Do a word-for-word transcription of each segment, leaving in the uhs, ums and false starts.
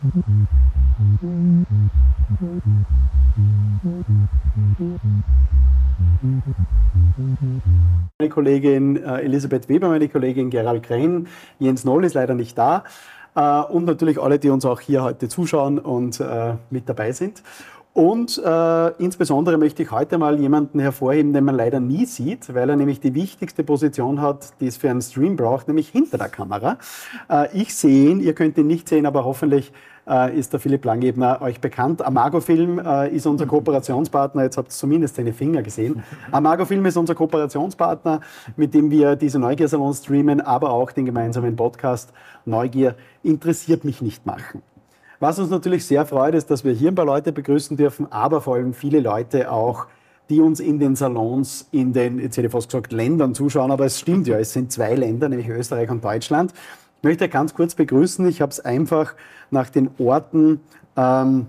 Meine Kollegin äh, Elisabeth Weber, meine Kollegin Gerald Krenn, Jens Noll ist leider nicht da äh, und natürlich alle, die uns auch hier heute zuschauen und äh, mit dabei sind. Und äh, insbesondere möchte ich heute mal jemanden hervorheben, den man leider nie sieht, weil er nämlich die wichtigste Position hat, die es für einen Stream braucht, nämlich hinter der Kamera. Äh, ich sehe ihn, ihr könnt ihn nicht sehen, aber hoffentlich äh, ist der Philipp Langebner euch bekannt. Amago Film äh, ist unser Kooperationspartner, jetzt habt ihr zumindest seine Finger gesehen. Amago Film ist unser Kooperationspartner, mit dem wir diese Neugier-Salon streamen, aber auch den gemeinsamen Podcast Neugier interessiert mich nicht machen. Was uns natürlich sehr freut, ist, dass wir hier ein paar Leute begrüßen dürfen, aber vor allem viele Leute auch, die uns in den Salons, in den, jetzt hätte ich fast gesagt, Ländern zuschauen, aber es stimmt ja, es sind zwei Länder, nämlich Österreich und Deutschland. Ich möchte ganz kurz begrüßen, ich habe es einfach nach den Orten, ähm,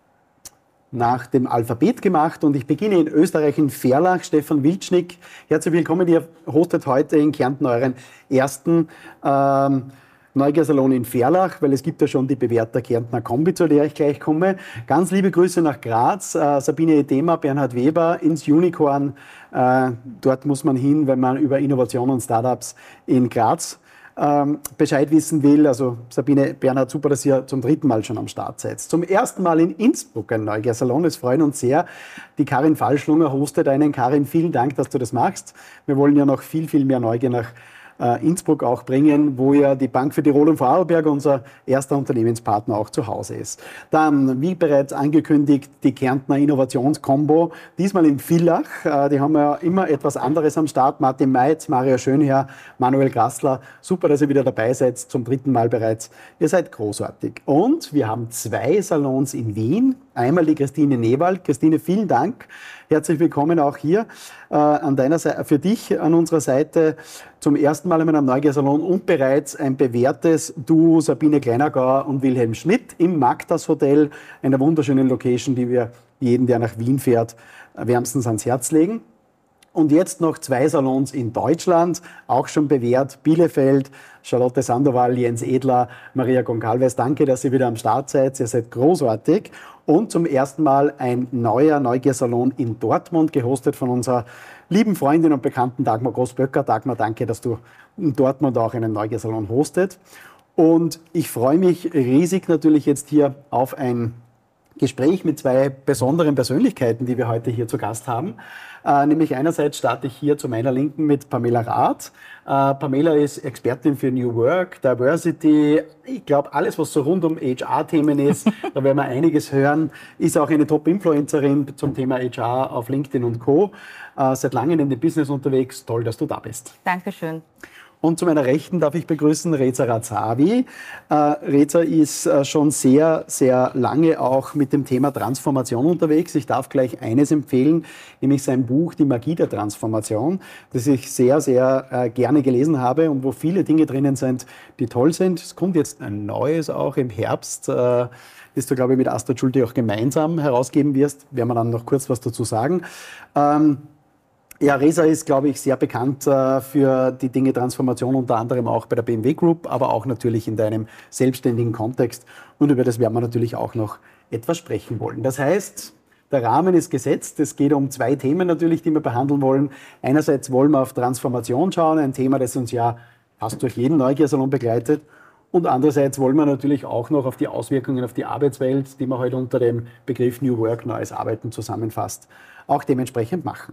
nach dem Alphabet gemacht und ich beginne in Österreich in Verlach. Stefan Wildschnick, herzlich willkommen, ihr hostet heute in Kärnten euren ersten ähm, Neugier-Salon in Verlach, weil es gibt ja schon die bewährte Kärntner Kombi, zu der ich gleich komme. Ganz liebe Grüße nach Graz, äh, Sabine Edema, Bernhard Weber ins Unicorn. Äh, dort muss man hin, wenn man über Innovation und Startups in Graz ähm, Bescheid wissen will. Also Sabine, Bernhard, super, dass ihr zum dritten Mal schon am Start seid. Zum ersten Mal in Innsbruck ein Neugier-Salon. Es freuen uns sehr. Die Karin Falschlunger hostet einen. Karin, vielen Dank, dass du das machst. Wir wollen ja noch viel, viel mehr Neugier nach Innsbruck auch bringen, wo ja die Bank für Tirol und Vorarlberg unser erster Unternehmenspartner auch zu Hause ist. Dann, wie bereits angekündigt, die Kärntner Innovationskombo, diesmal in Villach. Die haben ja immer etwas anderes am Start. Martin Meitz, Mario Schönherr, Manuel Grassler. Super, dass ihr wieder dabei seid, zum dritten Mal bereits. Ihr seid großartig. Und wir haben zwei Salons in Wien. Einmal die Christine Newald. Christine, vielen Dank. Herzlich willkommen auch hier äh, an deiner Seite, für dich an unserer Seite zum ersten Mal in meinem Neugier-Salon und bereits ein bewährtes Duo Sabine Kleinergauer und Wilhelm Schmidt im Magdas Hotel, einer wunderschönen Location, die wir jeden, der nach Wien fährt, wärmstens ans Herz legen. Und jetzt noch zwei Salons in Deutschland, auch schon bewährt, Bielefeld, Charlotte Sandoval, Jens Edler, Maria Goncalves. Danke, dass ihr wieder am Start seid. Ihr seid großartig. Und zum ersten Mal ein neuer Neugier-Salon in Dortmund, gehostet von unserer lieben Freundin und Bekannten Dagmar Großböcker. Dagmar, danke, dass du in Dortmund auch einen Neugier-Salon hostet. Und ich freue mich riesig natürlich jetzt hier auf ein Gespräch mit zwei besonderen Persönlichkeiten, die wir heute hier zu Gast haben. Äh, nämlich einerseits starte ich hier zu meiner Linken mit Pamela Rath. Äh, Pamela ist Expertin für New Work, Diversity, ich glaube alles, was so rund um H R-Themen ist, da werden wir einiges hören, ist auch eine Top-Influencerin zum Thema H R auf LinkedIn und Co. Äh, seit langem in dem Business unterwegs, toll, dass du da bist. Dankeschön. Und zu meiner Rechten darf ich begrüßen Reza Razavi. Äh, Reza ist äh, schon sehr, sehr lange auch mit dem Thema Transformation unterwegs. Ich darf gleich eines empfehlen, nämlich sein Buch Die Magie der Transformation, das ich sehr, sehr äh, gerne gelesen habe und wo viele Dinge drinnen sind, die toll sind. Es kommt jetzt ein neues auch im Herbst, äh, das du, glaube ich, mit Astrid Schulte auch gemeinsam herausgeben wirst. Werden wir dann noch kurz was dazu sagen. Ähm, Ja, Reza ist, glaube ich, sehr bekannt äh, für die Dinge Transformation, unter anderem auch bei der B M W Group, aber auch natürlich in deinem selbstständigen Kontext. Und über das werden wir natürlich auch noch etwas sprechen wollen. Das heißt, der Rahmen ist gesetzt. Es geht um zwei Themen natürlich, die wir behandeln wollen. Einerseits wollen wir auf Transformation schauen, ein Thema, das uns ja fast durch jeden Neugier-Salon begleitet. Und andererseits wollen wir natürlich auch noch auf die Auswirkungen auf die Arbeitswelt, die man heute unter dem Begriff New Work, neues Arbeiten zusammenfasst, auch dementsprechend machen.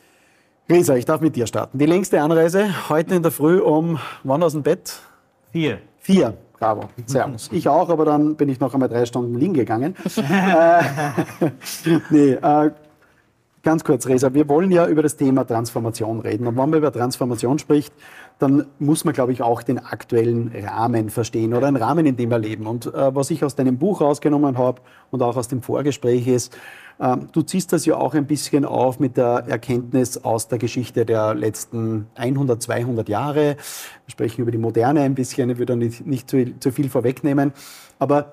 Reza, ich darf mit dir starten. Die längste Anreise heute in der Früh um, wann aus dem Bett? Vier. Vier, bravo, servus. Ich auch, aber dann bin ich noch einmal drei Stunden liegen gegangen. äh, nee, äh, ganz kurz, Reza, wir wollen ja über das Thema Transformation reden. Und wenn man über Transformation spricht, dann muss man, glaube ich, auch den aktuellen Rahmen verstehen oder einen Rahmen, in dem wir leben. Und äh, was ich aus deinem Buch rausgenommen habe und auch aus dem Vorgespräch ist, äh, du ziehst das ja auch ein bisschen auf mit der Erkenntnis aus der Geschichte der letzten hundert, zweihundert Jahre. Wir sprechen über die Moderne ein bisschen, ich würde nicht, nicht zu, zu viel vorwegnehmen. Aber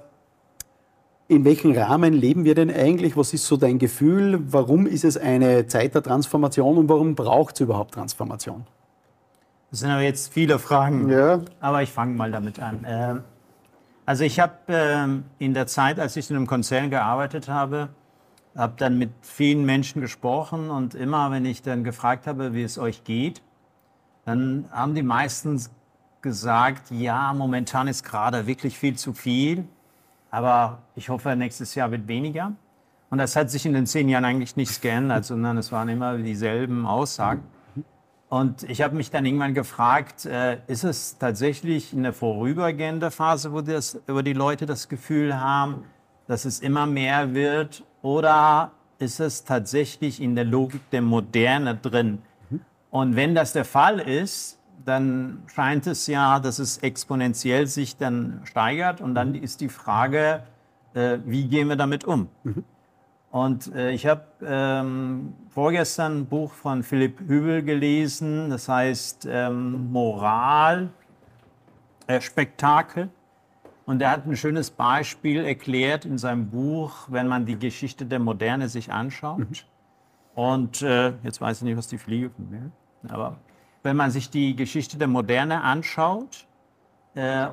in welchem Rahmen leben wir denn eigentlich? Was ist so dein Gefühl? Warum ist es eine Zeit der Transformation und warum braucht es überhaupt Transformation? Das sind aber jetzt viele Fragen, ja. Aber ich fange mal damit an. Also ich habe ähm, in der Zeit, als ich in einem Konzern gearbeitet habe, habe dann mit vielen Menschen gesprochen und immer, wenn ich dann gefragt habe, wie es euch geht, dann haben die meisten gesagt, ja, momentan ist gerade wirklich viel zu viel, aber ich hoffe, nächstes Jahr wird weniger. Und das hat sich in den zehn Jahren eigentlich nichts geändert, sondern es waren immer dieselben Aussagen. Und ich habe mich dann irgendwann gefragt, äh, ist es tatsächlich eine vorübergehende Phase, wo, das, wo die Leute das Gefühl haben, dass es immer mehr wird, oder ist es tatsächlich in der Logik der Moderne drin? Und wenn das der Fall ist, dann scheint es ja, dass es exponentiell sich dann steigert. Und dann ist die Frage, äh, wie gehen wir damit um? Mhm. Und äh, ich habe ähm, vorgestern ein Buch von Philipp Hübel gelesen, das heißt ähm, Moral, äh, Spektakel. Und er hat ein schönes Beispiel erklärt in seinem Buch, wenn man die Geschichte der Moderne sich anschaut. Mhm. Und äh, jetzt weiß ich nicht, was die Fliege von mir, aber wenn man sich die Geschichte der Moderne anschaut äh,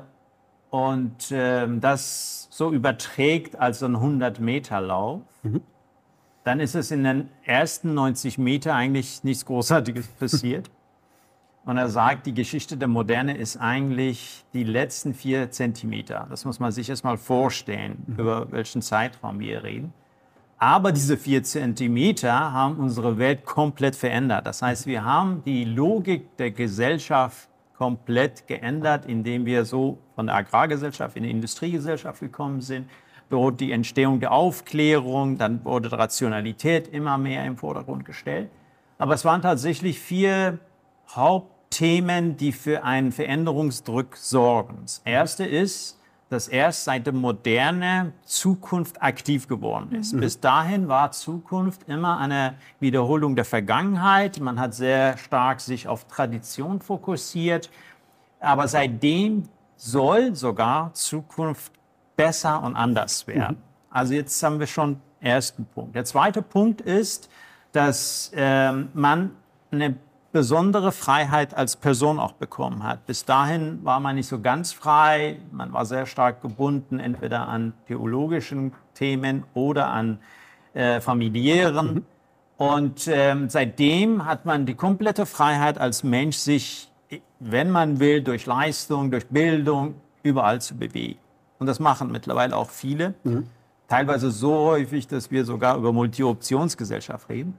und äh, das so überträgt als so ein hundert-Meter-Lauf, mhm. dann ist es in den ersten neunzig Meter eigentlich nichts Großartiges passiert. Und er sagt, die Geschichte der Moderne ist eigentlich die letzten vier Zentimeter. Das muss man sich erst mal vorstellen, mhm. über welchen Zeitraum wir reden. Aber diese vier Zentimeter haben unsere Welt komplett verändert. Das heißt, wir haben die Logik der Gesellschaft komplett geändert, indem wir so von der Agrargesellschaft in die Industriegesellschaft gekommen sind. Dort die Entstehung der Aufklärung, dann wurde Rationalität immer mehr im Vordergrund gestellt. Aber es waren tatsächlich vier Hauptthemen, die für einen Veränderungsdruck sorgen. Das erste ist, dass erst seit der Moderne Zukunft aktiv geworden ist. Mhm. Bis dahin war Zukunft immer eine Wiederholung der Vergangenheit. Man hat sehr stark sich auf Tradition fokussiert. Aber seitdem soll sogar Zukunft besser und anders werden. Mhm. Also jetzt haben wir schon den ersten Punkt. Der zweite Punkt ist, dass äh, man eine besondere Freiheit als Person auch bekommen hat. Bis dahin war man nicht so ganz frei. Man war sehr stark gebunden, entweder an theologischen Themen oder an äh, familiären. Mhm. Und ähm, seitdem hat man die komplette Freiheit als Mensch, sich, wenn man will, durch Leistung, durch Bildung, überall zu bewegen. Und das machen mittlerweile auch viele. Mhm. Teilweise so häufig, dass wir sogar über Multi-Optionsgesellschaft reden.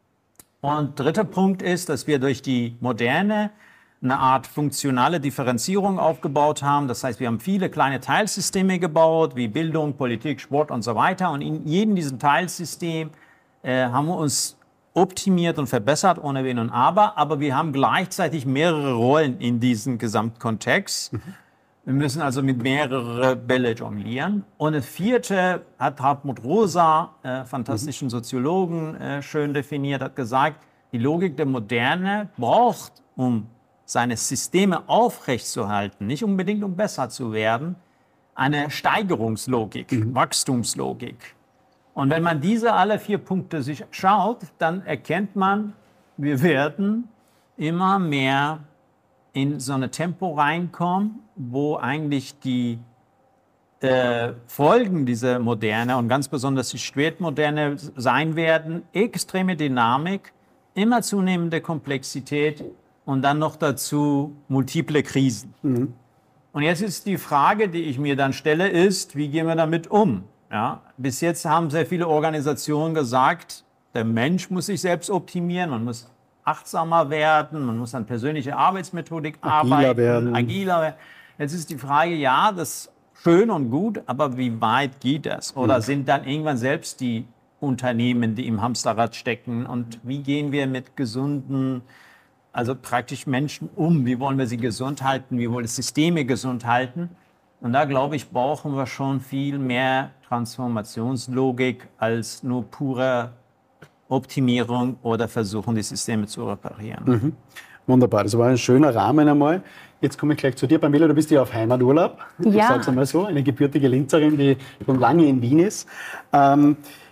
Und dritter Punkt ist, dass wir durch die Moderne eine Art funktionale Differenzierung aufgebaut haben. Das heißt, wir haben viele kleine Teilsysteme gebaut, wie Bildung, Politik, Sport und so weiter. Und in jedem dieser Teilsystem äh, haben wir uns optimiert und verbessert, ohne Wenn und Aber. Aber wir haben gleichzeitig mehrere Rollen in diesem Gesamtkontext. Mhm. Wir müssen also mit mehreren Bälle jonglieren. Und das vierte hat Hartmut Rosa, äh, fantastischen Soziologen, äh, schön definiert, hat gesagt, die Logik der Moderne braucht, um seine Systeme aufrechtzuerhalten, nicht unbedingt um besser zu werden, eine Steigerungslogik, mhm. Wachstumslogik. Und wenn man diese alle vier Punkte sich schaut, dann erkennt man, wir werden immer mehr in so ein Tempo reinkommen, wo eigentlich die äh, Folgen dieser Moderne und ganz besonders die Spätmoderne sein werden, extreme Dynamik, immer zunehmende Komplexität und dann noch dazu multiple Krisen. Mhm. Und jetzt ist die Frage, die ich mir dann stelle, ist, wie gehen wir damit um? Ja, bis jetzt haben sehr viele Organisationen gesagt, der Mensch muss sich selbst optimieren, man muss achtsamer werden, man muss an persönlicher Arbeitsmethodik agiler arbeiten, werden. agiler werden. Jetzt ist die Frage, ja, das ist schön und gut, aber wie weit geht das? Oder mhm. sind dann irgendwann selbst die Unternehmen, die im Hamsterrad stecken? Und wie gehen wir mit gesunden, also praktisch Menschen um? Wie wollen wir sie gesund halten? Wie wollen wir Systeme gesund halten? Und da, glaube ich, brauchen wir schon viel mehr Transformationslogik als nur pure Optimierung oder versuchen, die Systeme zu reparieren. Mhm. Wunderbar, das war ein schöner Rahmen einmal. Jetzt komme ich gleich zu dir, Pamela, du bist ja auf Heimaturlaub. Ja. Ich sage es einmal so, eine gebürtige Linzerin, die schon lange in Wien ist. Ähm,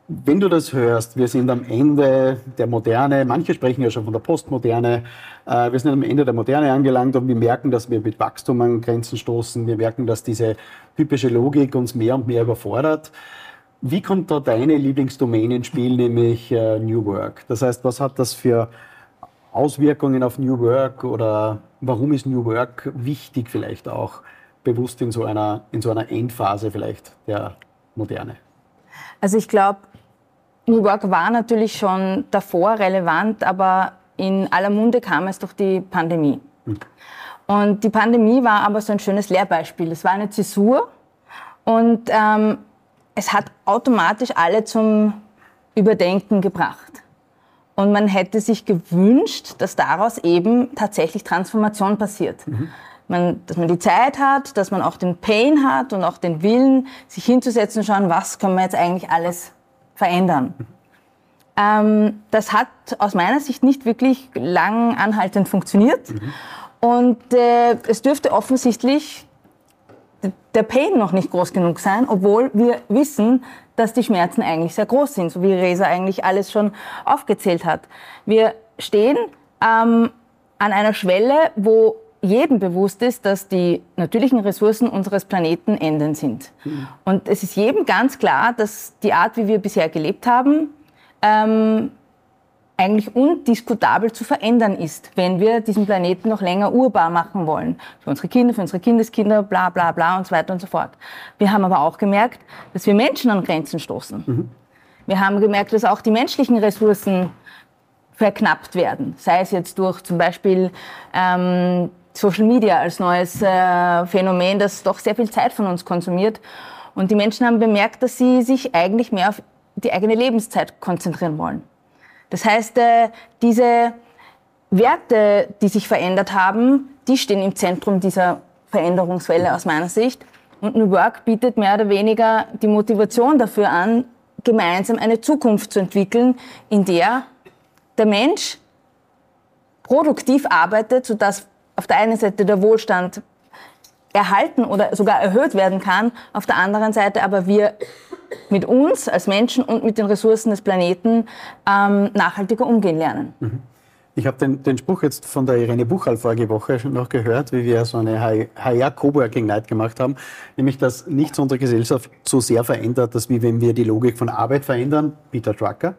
wenn du das hörst, wir sind am Ende der Moderne, manche sprechen ja schon von der Postmoderne, äh, wir sind am Ende der Moderne angelangt und wir merken, dass wir mit Wachstum an Grenzen stoßen, wir merken, dass diese typische Logik uns mehr und mehr überfordert. Wie kommt da deine Lieblingsdomäne ins Spiel, nämlich äh, New Work? Das heißt, was hat das für Auswirkungen auf New Work oder warum ist New Work wichtig vielleicht auch, bewusst in so einer, in so einer Endphase vielleicht der Moderne? Also ich glaube, New Work war natürlich schon davor relevant, aber in aller Munde kam es durch die Pandemie. Hm. Und die Pandemie war aber so ein schönes Lehrbeispiel. Es war eine Zäsur und ähm, es hat automatisch alle zum Überdenken gebracht. Und man hätte sich gewünscht, dass daraus eben tatsächlich Transformation passiert. Mhm. Man, dass man die Zeit hat, dass man auch den Pain hat und auch den Willen, sich hinzusetzen und schauen, was können wir jetzt eigentlich alles verändern. Mhm. Ähm, das hat aus meiner Sicht nicht wirklich lang anhaltend funktioniert. Mhm. Und äh, es dürfte offensichtlich der Pain noch nicht groß genug sein, obwohl wir wissen, dass die Schmerzen eigentlich sehr groß sind, so wie Reza eigentlich alles schon aufgezählt hat. Wir stehen ähm, an einer Schwelle, wo jedem bewusst ist, dass die natürlichen Ressourcen unseres Planeten enden sind. Mhm. Und es ist jedem ganz klar, dass die Art, wie wir bisher gelebt haben, ähm, eigentlich undiskutabel zu verändern ist, wenn wir diesen Planeten noch länger urbar machen wollen. Für unsere Kinder, für unsere Kindeskinder, bla bla bla und so weiter und so fort. Wir haben aber auch gemerkt, dass wir Menschen an Grenzen stoßen. Mhm. Wir haben gemerkt, dass auch die menschlichen Ressourcen verknappt werden. Sei es jetzt durch zum Beispiel ähm, Social Media als neues äh, Phänomen, das doch sehr viel Zeit von uns konsumiert. Und die Menschen haben bemerkt, dass sie sich eigentlich mehr auf die eigene Lebenszeit konzentrieren wollen. Das heißt, diese Werte, die sich verändert haben, die stehen im Zentrum dieser Veränderungswelle aus meiner Sicht. Und New Work bietet mehr oder weniger die Motivation dafür an, gemeinsam eine Zukunft zu entwickeln, in der der Mensch produktiv arbeitet, sodass auf der einen Seite der Wohlstand erhalten oder sogar erhöht werden kann, auf der anderen Seite aber wir mit uns als Menschen und mit den Ressourcen des Planeten ähm, nachhaltiger umgehen lernen. Ich habe den, den Spruch jetzt von der Irene Buchal vorige Woche schon noch gehört, wie wir so eine H R Coworking Night gemacht haben, nämlich, dass nichts unsere Gesellschaft so sehr verändert, dass wie wenn wir die Logik von Arbeit verändern. Peter Drucker.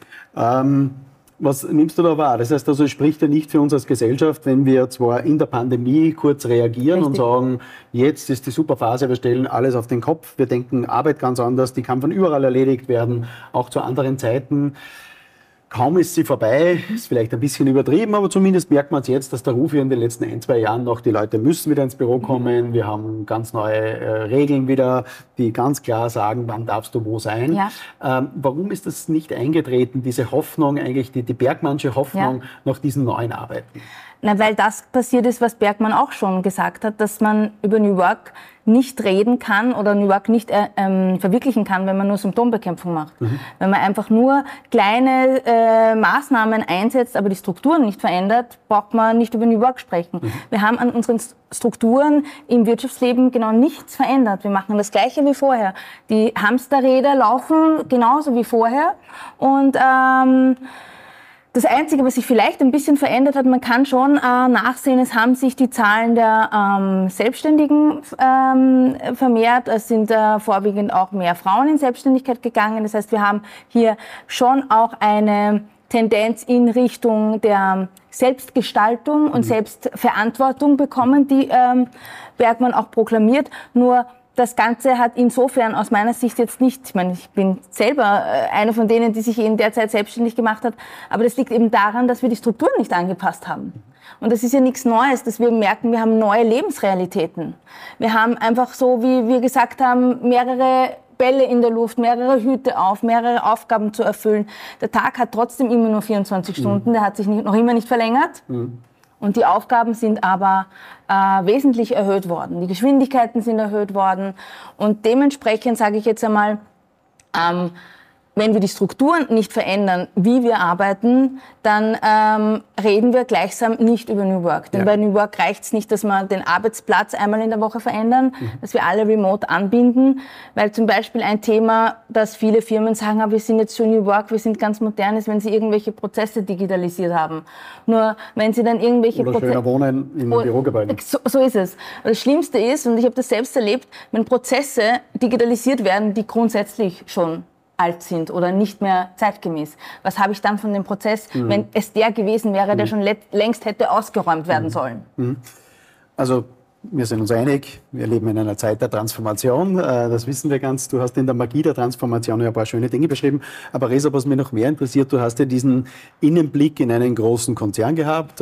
Ähm, Was nimmst du da wahr? Das heißt also, es spricht ja nicht für uns als Gesellschaft, wenn wir zwar in der Pandemie kurz reagieren Richtig. Und sagen, jetzt ist die super Phase, wir stellen alles auf den Kopf, wir denken Arbeit ganz anders, die kann von überall erledigt werden, auch zu anderen Zeiten. Kaum ist sie vorbei, ist vielleicht ein bisschen übertrieben, aber zumindest merkt man es jetzt, dass der Ruf hier in den letzten ein, zwei Jahren noch, die Leute müssen wieder ins Büro kommen, wir haben ganz neue äh, Regeln wieder, die ganz klar sagen, wann darfst du wo sein. Ja. Ähm, warum ist das nicht eingetreten, diese Hoffnung, eigentlich die, die Bergmannsche Hoffnung ja. nach diesen neuen Arbeiten? Na, weil das passiert ist, was Bergmann auch schon gesagt hat, dass man über New Work nicht reden kann oder New Work nicht äh, ähm, verwirklichen kann, wenn man nur Symptombekämpfung macht. Mhm. Wenn man einfach nur kleine äh, Maßnahmen einsetzt, aber die Strukturen nicht verändert, braucht man nicht über New Work sprechen. Mhm. Wir haben an unseren Strukturen im Wirtschaftsleben genau nichts verändert. Wir machen das Gleiche wie vorher. Die Hamsterräder laufen genauso wie vorher und ähm, das Einzige, was sich vielleicht ein bisschen verändert hat, man kann schon äh, nachsehen, es haben sich die Zahlen der ähm, Selbstständigen ähm, vermehrt. Es sind äh, vorwiegend auch mehr Frauen in Selbstständigkeit gegangen. Das heißt, wir haben hier schon auch eine Tendenz in Richtung der Selbstgestaltung und Selbstverantwortung bekommen, die ähm, Bergmann auch proklamiert. Nur das Ganze hat insofern aus meiner Sicht jetzt nicht, ich meine, ich bin selber eine von denen, die sich in der Zeit selbstständig gemacht hat, aber das liegt eben daran, dass wir die Strukturen nicht angepasst haben. Und das ist ja nichts Neues, dass wir merken, wir haben neue Lebensrealitäten. Wir haben einfach so, wie wir gesagt haben, mehrere Bälle in der Luft, mehrere Hüte auf, mehrere Aufgaben zu erfüllen. Der Tag hat trotzdem immer nur vierundzwanzig Stunden, der hat sich nicht, noch immer nicht verlängert. Mhm. Und die Aufgaben sind aber äh, wesentlich erhöht worden. Die Geschwindigkeiten sind erhöht worden. Und dementsprechend sage ich jetzt einmal, ähm, wenn wir die Strukturen nicht verändern, wie wir arbeiten, dann ähm, reden wir gleichsam nicht über New Work. Denn ja. bei New Work reicht es nicht, dass wir den Arbeitsplatz einmal in der Woche verändern, mhm. dass wir alle remote anbinden, weil zum Beispiel ein Thema, dass viele Firmen sagen, ah, wir sind jetzt schon New Work, wir sind ganz modern, ist, wenn sie irgendwelche Prozesse digitalisiert haben. Nur wenn sie dann irgendwelche Oder schöner Wohnen in oh, Bürogebäuden. So, so ist es. Das Schlimmste ist, und ich habe das selbst erlebt, wenn Prozesse digitalisiert werden, die grundsätzlich schon alt sind oder nicht mehr zeitgemäß. Was habe ich dann von dem Prozess, mhm. wenn es der gewesen wäre, der mhm. schon längst hätte ausgeräumt werden mhm. sollen? Mhm. Also wir sind uns einig, wir leben in einer Zeit der Transformation, das wissen wir ganz. Du hast in der Magie der Transformation ja ein paar schöne Dinge beschrieben. Aber Reza, was mich noch mehr interessiert, du hast ja diesen Innenblick in einen großen Konzern gehabt,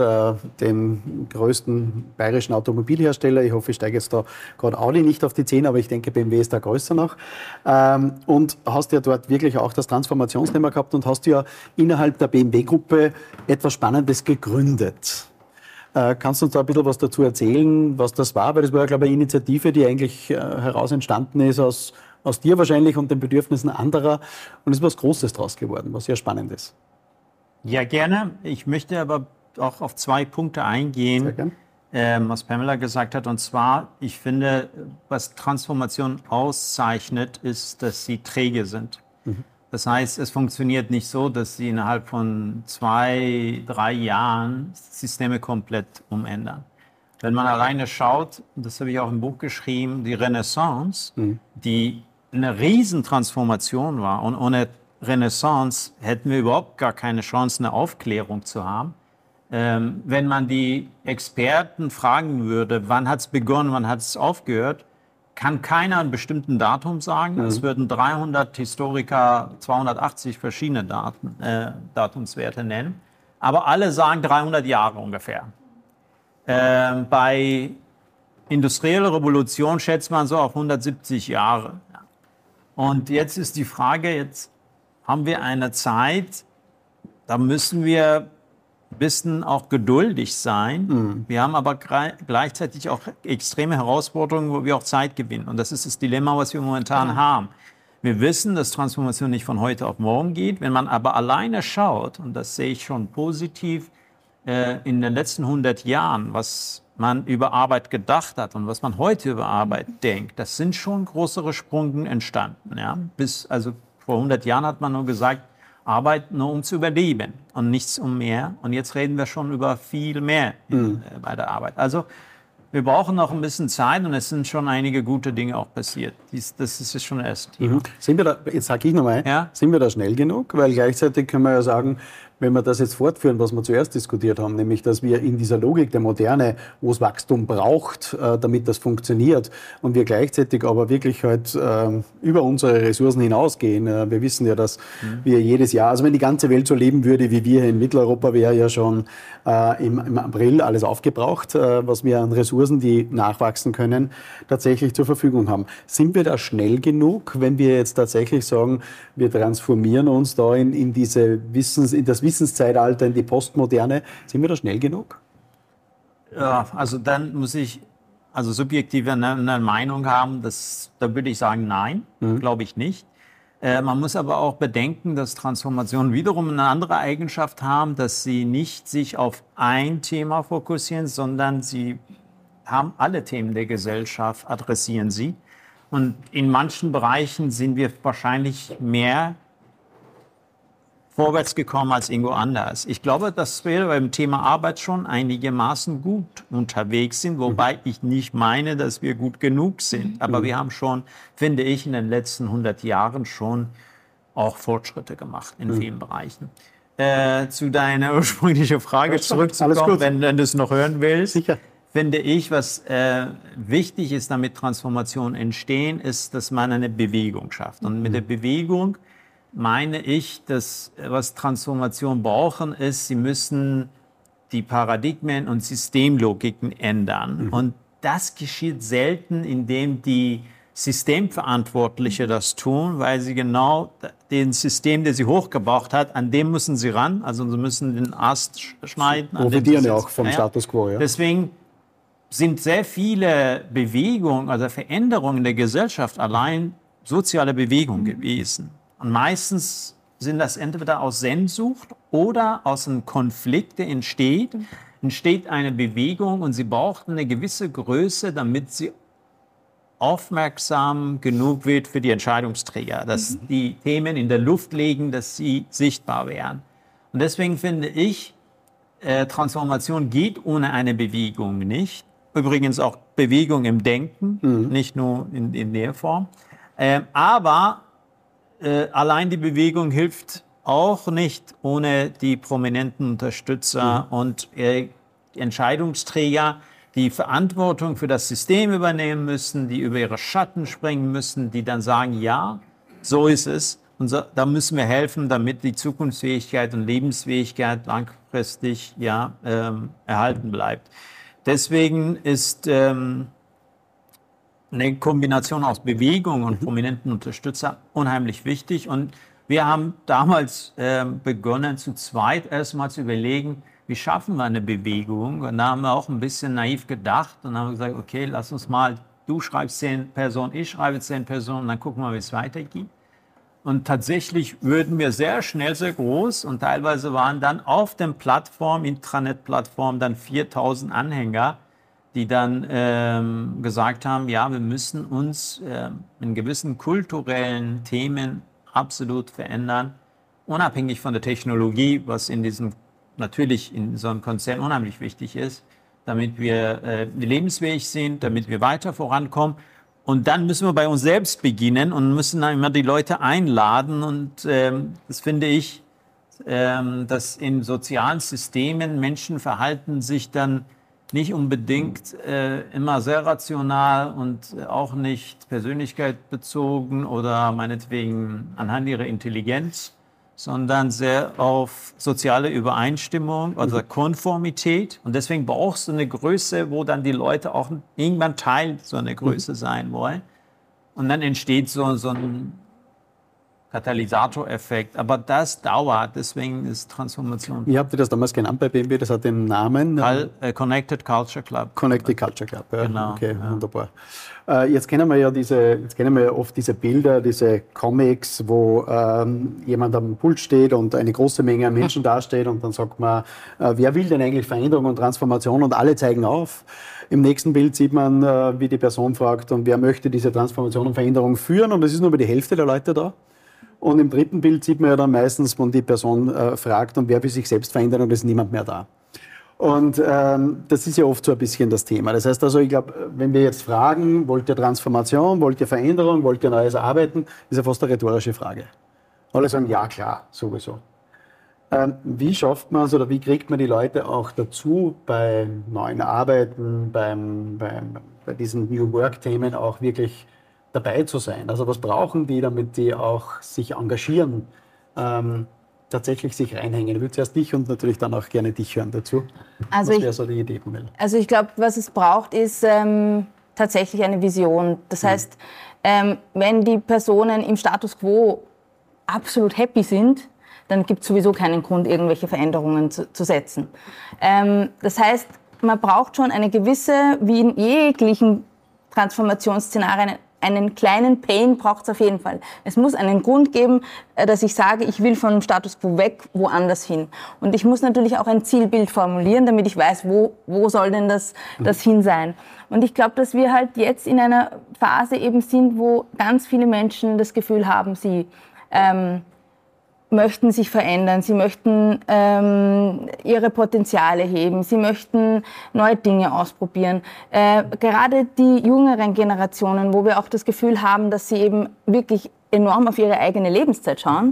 den größten bayerischen Automobilhersteller. Ich hoffe, ich steige jetzt da gerade Audi nicht auf die Zähne, aber ich denke, B M W ist da größer noch. Und hast ja dort wirklich auch das Transformationsthema gehabt und hast ja innerhalb der B M W-Gruppe etwas Spannendes gegründet. Kannst du uns da ein bisschen was dazu erzählen, was das war? Weil das war ja, glaube ich, eine Initiative, die eigentlich äh, heraus entstanden ist aus, aus dir wahrscheinlich und den Bedürfnissen anderer. Und es ist was Großes draus geworden, was sehr spannend ist. Ja, gerne. Ich möchte aber auch auf zwei Punkte eingehen, ähm, was Pamela gesagt hat. Und zwar, ich finde, was Transformation auszeichnet, ist, dass sie träge sind. Mhm. Das heißt, es funktioniert nicht so, dass Sie innerhalb von zwei, drei Jahren Systeme komplett umändern. Wenn man alleine schaut, das habe ich auch im Buch geschrieben, die Renaissance, mhm. die eine Riesentransformation war. Und ohne Renaissance hätten wir überhaupt gar keine Chance, eine Aufklärung zu haben. Ähm, wenn man die Experten fragen würde, wann hat es begonnen, wann hat es aufgehört, kann keiner ein bestimmten Datum sagen. Mhm. Es würden dreihundert Historiker zweihundertachtzig verschiedene Daten, äh, Datumswerte nennen. Aber alle sagen dreihundert Jahre ungefähr. Äh, bei industrieller Revolution schätzt man so auf hundertsiebzig Jahre. Und jetzt ist die Frage, jetzt haben wir eine Zeit, da müssen wir ein bisschen auch geduldig sein. Mhm. Wir haben aber gleichzeitig auch extreme Herausforderungen, wo wir auch Zeit gewinnen. Und das ist das Dilemma, was wir momentan mhm. haben. Wir wissen, dass Transformation nicht von heute auf morgen geht. Wenn man aber alleine schaut, und das sehe ich schon positiv, äh, in den letzten hundert Jahren, was man über Arbeit gedacht hat und was man heute über Arbeit denkt, das sind schon größere Sprünge entstanden. Ja? Bis, also vor hundert Jahren hat man nur gesagt, Arbeit nur um zu überleben und nichts um mehr. Und jetzt reden wir schon über viel mehr in, mhm. äh, bei der Arbeit. Also wir brauchen noch ein bisschen Zeit und es sind schon einige gute Dinge auch passiert. Dies, das ist schon erst. Mhm. Sind wir da, jetzt sage ich nochmal, ja? sind wir da schnell genug? Weil gleichzeitig können wir ja sagen, wenn wir das jetzt fortführen, was wir zuerst diskutiert haben, nämlich, dass wir in dieser Logik der Moderne, wo es Wachstum braucht, äh, damit das funktioniert, und wir gleichzeitig aber wirklich halt äh, über unsere Ressourcen hinausgehen. Äh, wir wissen ja, dass mhm. wir jedes Jahr, also wenn die ganze Welt so leben würde wie wir in Mitteleuropa, wäre ja schon äh, im, im April alles aufgebraucht, äh, was wir an Ressourcen, die nachwachsen können, tatsächlich zur Verfügung haben. Sind wir da schnell genug, wenn wir jetzt tatsächlich sagen, wir transformieren uns da in, in diese Wissens, in das Wissenszeitalter, in die Postmoderne, sind wir da schnell genug? Ja, also dann muss ich also subjektiv eine, eine Meinung haben, das, da würde ich sagen, nein, mhm. glaube ich nicht. Äh, man muss aber auch bedenken, dass Transformationen wiederum eine andere Eigenschaft haben, dass sie nicht sich auf ein Thema fokussieren, sondern sie haben alle Themen der Gesellschaft, adressieren sie. Und in manchen Bereichen sind wir wahrscheinlich mehr vorwärts gekommen als irgendwo anders. Ich glaube, dass wir beim Thema Arbeit schon einigermaßen gut unterwegs sind, wobei ich nicht meine, dass wir gut genug sind. Aber wir haben schon, finde ich, in den letzten hundert Jahren schon auch Fortschritte gemacht in mhm. vielen Bereichen. Äh, zu deiner ursprünglichen Frage zurückzukommen, wenn, wenn du es noch hören willst. Sicher. Finde ich, was äh, wichtig ist, damit Transformationen entstehen, ist, dass man eine Bewegung schafft. Und mit der Bewegung meine ich, dass was Transformation brauchen, ist, sie müssen die Paradigmen und Systemlogiken ändern. Mhm. Und das geschieht selten, indem die Systemverantwortliche das tun, weil sie genau den System, der sie hochgebracht hat, an dem müssen sie ran. Also sie müssen den Ast schneiden. Sie profitieren ja auch vom ja, Status quo. Ja. Deswegen sind sehr viele Bewegungen, also Veränderungen in der Gesellschaft allein soziale Bewegungen gewesen. Und meistens sind das entweder aus Sehnsucht oder aus einem Konflikt, der entsteht. Entsteht eine Bewegung und sie braucht eine gewisse Größe, damit sie aufmerksam genug wird für die Entscheidungsträger, dass mhm. die Themen in der Luft liegen, dass sie sichtbar werden. Und deswegen finde ich, äh, Transformation geht ohne eine Bewegung nicht. Übrigens auch Bewegung im Denken, mhm. nicht nur in, in der Form. Äh, aber äh, allein die Bewegung hilft auch nicht ohne die prominenten Unterstützer mhm. und äh, Entscheidungsträger, die Verantwortung für das System übernehmen müssen, die über ihre Schatten springen müssen, die dann sagen, ja, so ist es. Und so, da müssen wir helfen, damit die Zukunftsfähigkeit und Lebensfähigkeit langfristig ja, ähm, erhalten bleibt. Deswegen ist ähm, eine Kombination aus Bewegung und prominenten Unterstützer unheimlich wichtig. Und wir haben damals äh, begonnen, zu zweit erstmal zu überlegen, wie schaffen wir eine Bewegung? Und da haben wir auch ein bisschen naiv gedacht und haben gesagt, okay, lass uns mal, du schreibst zehn Personen, ich schreibe zehn Personen, und dann gucken wir, wie es weitergeht. Und tatsächlich wurden wir sehr schnell sehr groß und teilweise waren dann auf der Plattform, Intranet-Plattform, dann viertausend Anhänger, die dann ähm, gesagt haben, ja, wir müssen uns äh, in gewissen kulturellen Themen absolut verändern, unabhängig von der Technologie, was in diesem natürlich in so einem Konzern unheimlich wichtig ist, damit wir äh, lebensfähig sind, damit wir weiter vorankommen. Und dann müssen wir bei uns selbst beginnen und müssen dann immer die Leute einladen. Und ähm, das finde ich, ähm, dass in sozialen Systemen Menschen verhalten sich dann nicht unbedingt äh, immer sehr rational und auch nicht persönlichkeitsbezogen oder meinetwegen anhand ihrer Intelligenz, sondern sehr auf soziale Übereinstimmung, also Konformität. Und deswegen brauchst du eine Größe, wo dann die Leute auch irgendwann Teil so einer Größe sein wollen. Und dann entsteht so, so ein Katalysatoreffekt. Aber das dauert, deswegen ist Transformation. Wie habt ihr das damals genannt bei B M W? Das hat den Namen? Cal- äh, Connected Culture Club. Connected Culture Club, ja. Genau. Okay, ja. wunderbar. Äh, jetzt kennen wir ja diese, jetzt kennen wir ja oft diese Bilder, diese Comics, wo ähm, jemand am Pult steht und eine große Menge an Menschen dasteht und dann sagt man, äh, wer will denn eigentlich Veränderung und Transformation, und alle zeigen auf. Im nächsten Bild sieht man, äh, wie die Person fragt, und wer möchte diese Transformation und Veränderung führen, und es ist nur über die Hälfte der Leute da. Und im dritten Bild sieht man ja dann meistens, wenn die Person äh, fragt, und wer will sich selbst verändern, und es ist niemand mehr da. Und ähm, das ist ja oft so ein bisschen das Thema. Das heißt also, ich glaube, wenn wir jetzt fragen, wollt ihr Transformation, wollt ihr Veränderung, wollt ihr neues Arbeiten, ist ja fast eine rhetorische Frage. Alle sagen, ja klar, sowieso. Ähm, wie schafft man es oder wie kriegt man die Leute auch dazu, bei neuen Arbeiten, beim, beim, bei diesen New Work-Themen auch wirklich dabei zu sein? Also was brauchen die, damit die auch sich engagieren, ähm, tatsächlich sich reinhängen? Ich würde zuerst dich und natürlich dann auch gerne dich hören dazu. Also was wäre so die Idee, Pamela? Also ich glaube, was es braucht, ist ähm, tatsächlich eine Vision. Das mhm. heißt, ähm, wenn die Personen im Status quo absolut happy sind, dann gibt es sowieso keinen Grund, irgendwelche Veränderungen zu, zu setzen. Ähm, das heißt, man braucht schon eine gewisse, wie in jeglichen Transformationsszenarien, einen kleinen Pain braucht es auf jeden Fall. Es muss einen Grund geben, dass ich sage, ich will von dem Status quo weg, woanders hin. Und ich muss natürlich auch ein Zielbild formulieren, damit ich weiß, wo, wo soll denn das, das hin sein. Und ich glaube, dass wir halt jetzt in einer Phase eben sind, wo ganz viele Menschen das Gefühl haben, sie ähm, möchten sich verändern, sie möchten ähm, ihre Potenziale heben, sie möchten neue Dinge ausprobieren. Äh, gerade die jüngeren Generationen, wo wir auch das Gefühl haben, dass sie eben wirklich enorm auf ihre eigene Lebenszeit schauen,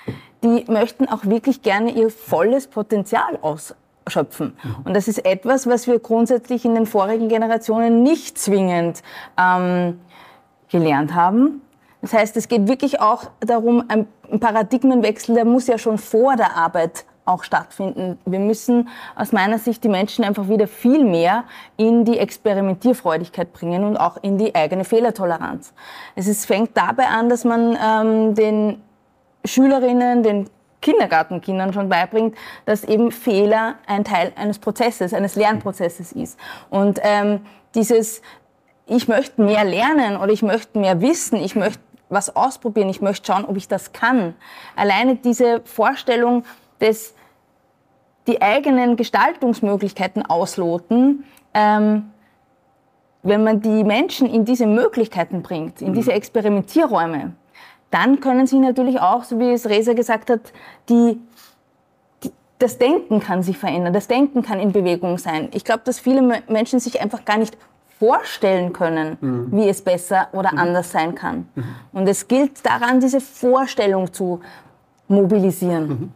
die möchten auch wirklich gerne ihr volles Potenzial ausschöpfen. Und das ist etwas, was wir grundsätzlich in den vorigen Generationen nicht zwingend ähm, gelernt haben. Das heißt, es geht wirklich auch darum, ein Paradigmenwechsel, der muss ja schon vor der Arbeit auch stattfinden. Wir müssen aus meiner Sicht die Menschen einfach wieder viel mehr in die Experimentierfreudigkeit bringen und auch in die eigene Fehlertoleranz. Es ist, fängt dabei an, dass man ähm, den Schülerinnen, den Kindergartenkindern schon beibringt, dass eben Fehler ein Teil eines Prozesses, eines Lernprozesses ist. Und ähm, dieses ich möchte mehr lernen oder ich möchte mehr wissen, ich möchte was ausprobieren, ich möchte schauen, ob ich das kann. Alleine diese Vorstellung, dass die eigenen Gestaltungsmöglichkeiten ausloten, ähm, wenn man die Menschen in diese Möglichkeiten bringt, in diese Experimentierräume, dann können sie natürlich auch, so wie es Reza gesagt hat, die, die, das Denken kann sich verändern, das Denken kann in Bewegung sein. Ich glaube, dass viele Menschen sich einfach gar nicht vorstellen können, mhm. wie es besser oder mhm. anders sein kann. Mhm. Und es gilt daran, diese Vorstellung zu mobilisieren. Mhm.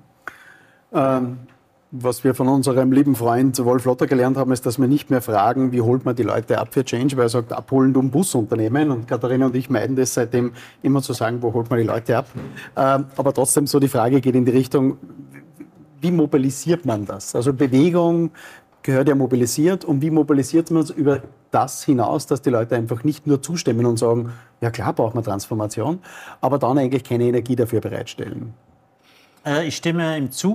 Ähm. Was wir von unserem lieben Freund Wolf Lotter gelernt haben, ist, dass wir nicht mehr fragen, wie holt man die Leute ab für Change, weil er sagt, abholen um Busunternehmen. Und Katharina und ich meiden das seitdem immer zu sagen, wo holt man die Leute ab. Ähm, aber trotzdem so die Frage geht in die Richtung, wie mobilisiert man das? Also Bewegung gehört ja mobilisiert. Und wie mobilisiert man es über das hinaus, dass die Leute einfach nicht nur zustimmen und sagen, ja klar, braucht man Transformation, aber dann eigentlich keine Energie dafür bereitstellen? Äh, ich stimme ihm zu.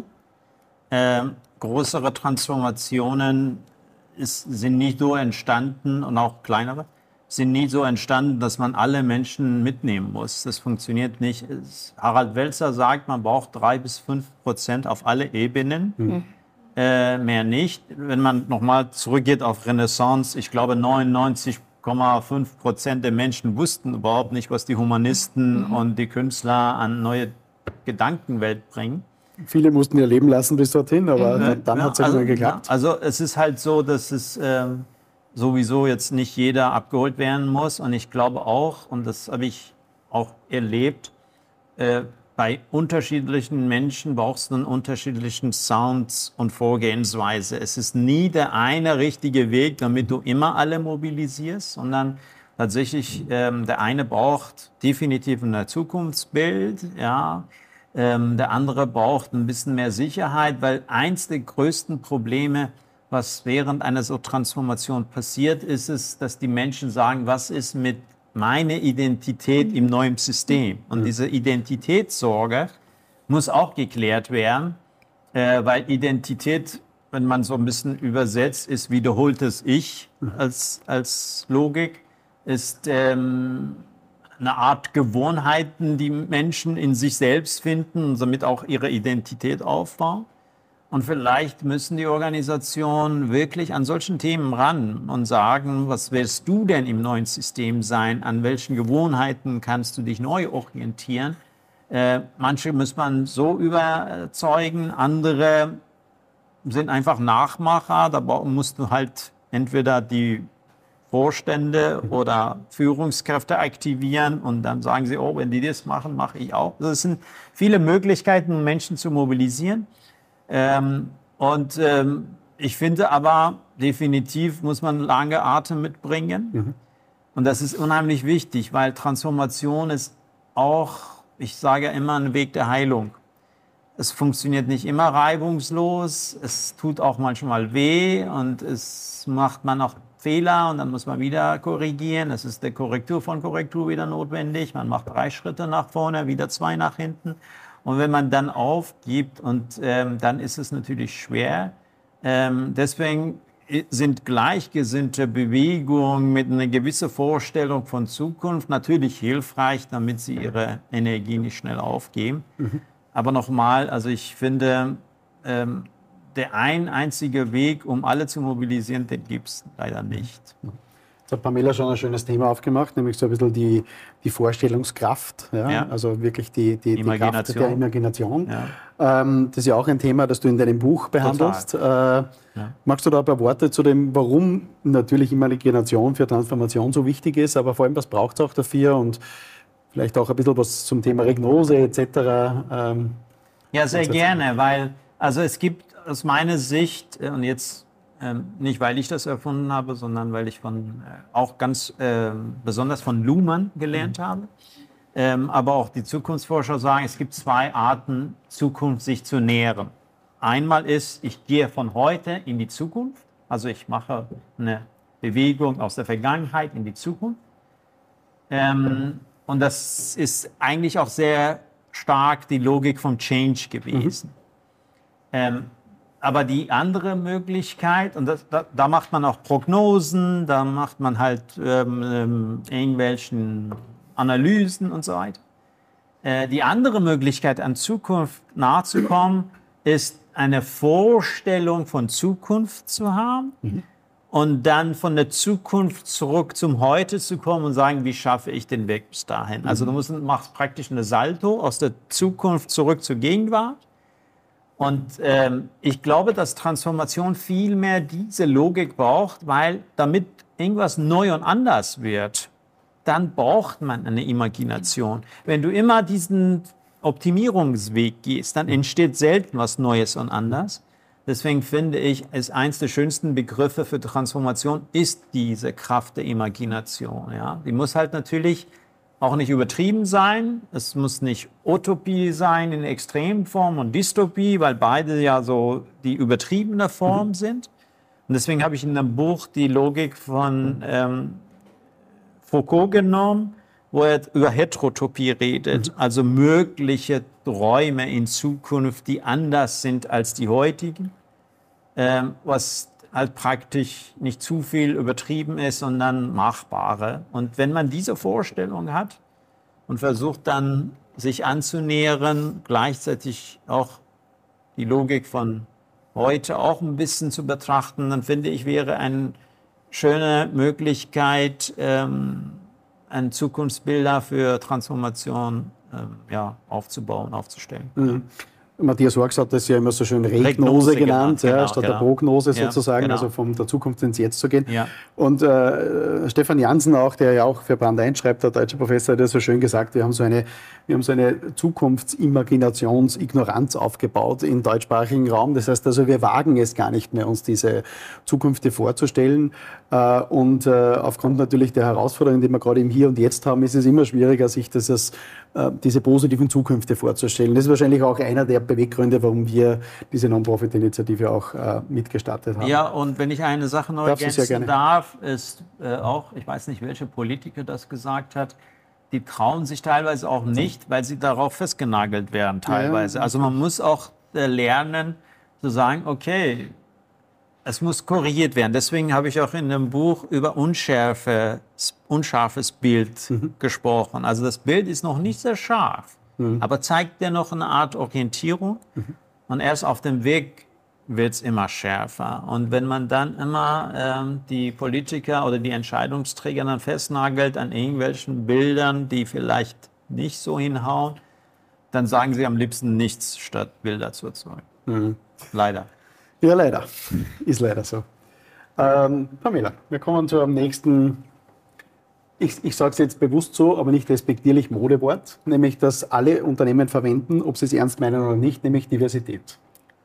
Äh, größere Transformationen ist, sind nie so entstanden, und auch kleinere, sind nie so entstanden, dass man alle Menschen mitnehmen muss. Das funktioniert nicht. Es, Harald Welzer sagt, man braucht drei bis fünf Prozent auf alle Ebenen, mhm. äh, mehr nicht. Wenn man nochmal zurückgeht auf Renaissance, ich glaube neunundneunzig Komma fünf Prozent der Menschen wussten überhaupt nicht, was die Humanisten mhm. und die Künstler an neue Gedankenwelt bringen. Viele mussten ihr Leben lassen bis dorthin, aber mhm. dann ja, hat es also, immer geklappt. Also es ist halt so, dass es äh, sowieso jetzt nicht jeder abgeholt werden muss. Und ich glaube auch, und das habe ich auch erlebt, äh, bei unterschiedlichen Menschen brauchst du einen unterschiedlichen Sounds und Vorgehensweise. Es ist nie der eine richtige Weg, damit du immer alle mobilisierst, sondern tatsächlich ähm, der eine braucht definitiv ein Zukunftsbild, ja. Ähm, der andere braucht ein bisschen mehr Sicherheit, weil eins der größten Probleme, was während einer so Transformation passiert, ist es, dass die Menschen sagen, was ist mit meiner Identität im neuen System? Und diese Identitätssorge muss auch geklärt werden, äh, weil Identität, wenn man so ein bisschen übersetzt, ist wiederholtes Ich als, als Logik, ist ähm, eine Art Gewohnheiten, die Menschen in sich selbst finden und somit auch ihre Identität aufbauen. Und vielleicht müssen die Organisationen wirklich an solchen Themen ran und sagen, was willst du denn im neuen System sein? An welchen Gewohnheiten kannst du dich neu orientieren? Äh, manche muss man so überzeugen, andere sind einfach Nachmacher. Da musst du halt entweder die Vorstände oder Führungskräfte aktivieren und dann sagen sie, oh, wenn die das machen, mache ich auch. Das sind viele Möglichkeiten, um Menschen zu mobilisieren. Ähm, und ähm, ich finde aber, definitiv muss man lange Atem mitbringen. Mhm. Und das ist unheimlich wichtig, weil Transformation ist auch, ich sage immer, ein Weg der Heilung. Es funktioniert nicht immer reibungslos, es tut auch manchmal weh und es macht man auch Fehler und dann muss man wieder korrigieren. Es ist der Korrektur von Korrektur wieder notwendig. Man macht drei Schritte nach vorne, wieder zwei nach hinten. Und wenn man dann aufgibt, und ähm, dann ist es natürlich schwer. Ähm, deswegen sind gleichgesinnte Bewegungen mit einer gewissen Vorstellung von Zukunft natürlich hilfreich, damit sie ihre Energie nicht schnell aufgeben. Mhm. Aber nochmal, also ich finde, ähm, der ein einzige Weg, um alle zu mobilisieren, den gibt es leider nicht. Jetzt hat Pamela schon ein schönes Thema aufgemacht, nämlich so ein bisschen die, die Vorstellungskraft, ja? Ja. Also wirklich die, die, die Kraft der Imagination. Ja. Ähm, das ist ja auch ein Thema, das du in deinem Buch behandelst. Äh, ja. Magst du da ein paar Worte zu dem, warum natürlich Imagination für Transformation so wichtig ist, aber vor allem, was braucht es auch dafür und vielleicht auch ein bisschen was zum Thema Regnose et cetera. Ähm, ja, sehr gerne, weil also es gibt aus meiner Sicht, und jetzt ähm, nicht, weil ich das erfunden habe, sondern weil ich von, äh, auch ganz äh, besonders von Luhmann gelernt mhm. habe, ähm, aber auch die Zukunftsforscher sagen, es gibt zwei Arten, Zukunft sich zu nähren. Einmal ist, ich gehe von heute in die Zukunft, also ich mache eine Bewegung aus der Vergangenheit in die Zukunft. Ähm, und das ist eigentlich auch sehr stark die Logik vom Change gewesen. Mhm. Ähm, aber die andere Möglichkeit, und das, da, da macht man auch Prognosen, da macht man halt ähm, ähm, irgendwelchen Analysen und so weiter. Äh, die andere Möglichkeit, an Zukunft nahezukommen, ist eine Vorstellung von Zukunft zu haben. Mhm. Und dann von der Zukunft zurück zum Heute zu kommen und sagen, wie schaffe ich den Weg bis dahin? Also du musst, machst praktisch eine Salto aus der Zukunft zurück zur Gegenwart. Und ähm, ich glaube, dass Transformation viel mehr diese Logik braucht, weil damit irgendwas neu und anders wird, dann braucht man eine Imagination. Wenn du immer diesen Optimierungsweg gehst, dann entsteht selten was Neues und anders. Deswegen finde ich, ist eins der schönsten Begriffe für Transformation ist diese Kraft der Imagination. Ja? Die muss halt natürlich auch nicht übertrieben sein. Es muss nicht Utopie sein in Extremform und Dystopie, weil beide ja so die übertriebene Form sind. Und deswegen habe ich in dem Buch die Logik von ähm, Foucault genommen, wo er über Heterotopie redet, also mögliche Träume in Zukunft, die anders sind als die heutigen, ähm, was halt praktisch nicht zu viel übertrieben ist, sondern machbare. Und wenn man diese Vorstellung hat und versucht dann, sich anzunähern, gleichzeitig auch die Logik von heute auch ein bisschen zu betrachten, dann finde ich, wäre eine schöne Möglichkeit, ähm, ein Zukunftsbilder für Transformation ähm, ja, aufzubauen, aufzustellen. Mhm. Matthias Horks hat das ja immer so schön Regnose, Regnose genannt, genau, ja, genau, statt genau. der Prognose sozusagen, ja, genau. Also von der Zukunft ins Jetzt zu gehen. Ja. Und äh, Stefan Jansen auch, der ja auch für Brand eins schreibt, der deutsche Professor, hat ja so schön gesagt, wir haben so eine, wir haben so eine Zukunftsimaginationsignoranz aufgebaut im deutschsprachigen Raum. Das heißt also, wir wagen es gar nicht mehr, uns diese Zukünfte vorzustellen. Äh, und äh, aufgrund natürlich der Herausforderungen, die wir gerade im Hier und Jetzt haben, ist es immer schwieriger, sich das als, äh, diese positiven Zukünfte vorzustellen. Das ist wahrscheinlich auch einer der Beweggründe, warum wir diese Non-Profit-Initiative auch äh, mitgestartet haben. Ja, und wenn ich eine Sache noch ergänzen darf, ist äh, auch, ich weiß nicht, welcher Politiker das gesagt hat, die trauen sich teilweise auch nicht, weil sie darauf festgenagelt werden teilweise. Ja. Also man muss auch äh, lernen zu sagen, okay, es muss korrigiert werden. Deswegen habe ich auch in dem Buch über Unschärfe, unscharfes Bild mhm. gesprochen. Also das Bild ist noch nicht sehr scharf. Mhm. Aber zeigt dennoch eine Art Orientierung. Mhm. Und erst auf dem Weg wird es immer schärfer. Und wenn man dann immer ähm, die Politiker oder die Entscheidungsträger dann festnagelt an irgendwelchen Bildern, die vielleicht nicht so hinhauen, dann sagen sie am liebsten nichts, statt Bilder zu erzeugen. Mhm. Leider. Ja, leider. Ist leider so. Ähm, Pamela, wir kommen zum nächsten... Ich, ich sage es jetzt bewusst so, aber nicht respektierlich Modewort, nämlich dass alle Unternehmen verwenden, ob sie es ernst meinen oder nicht, nämlich Diversität.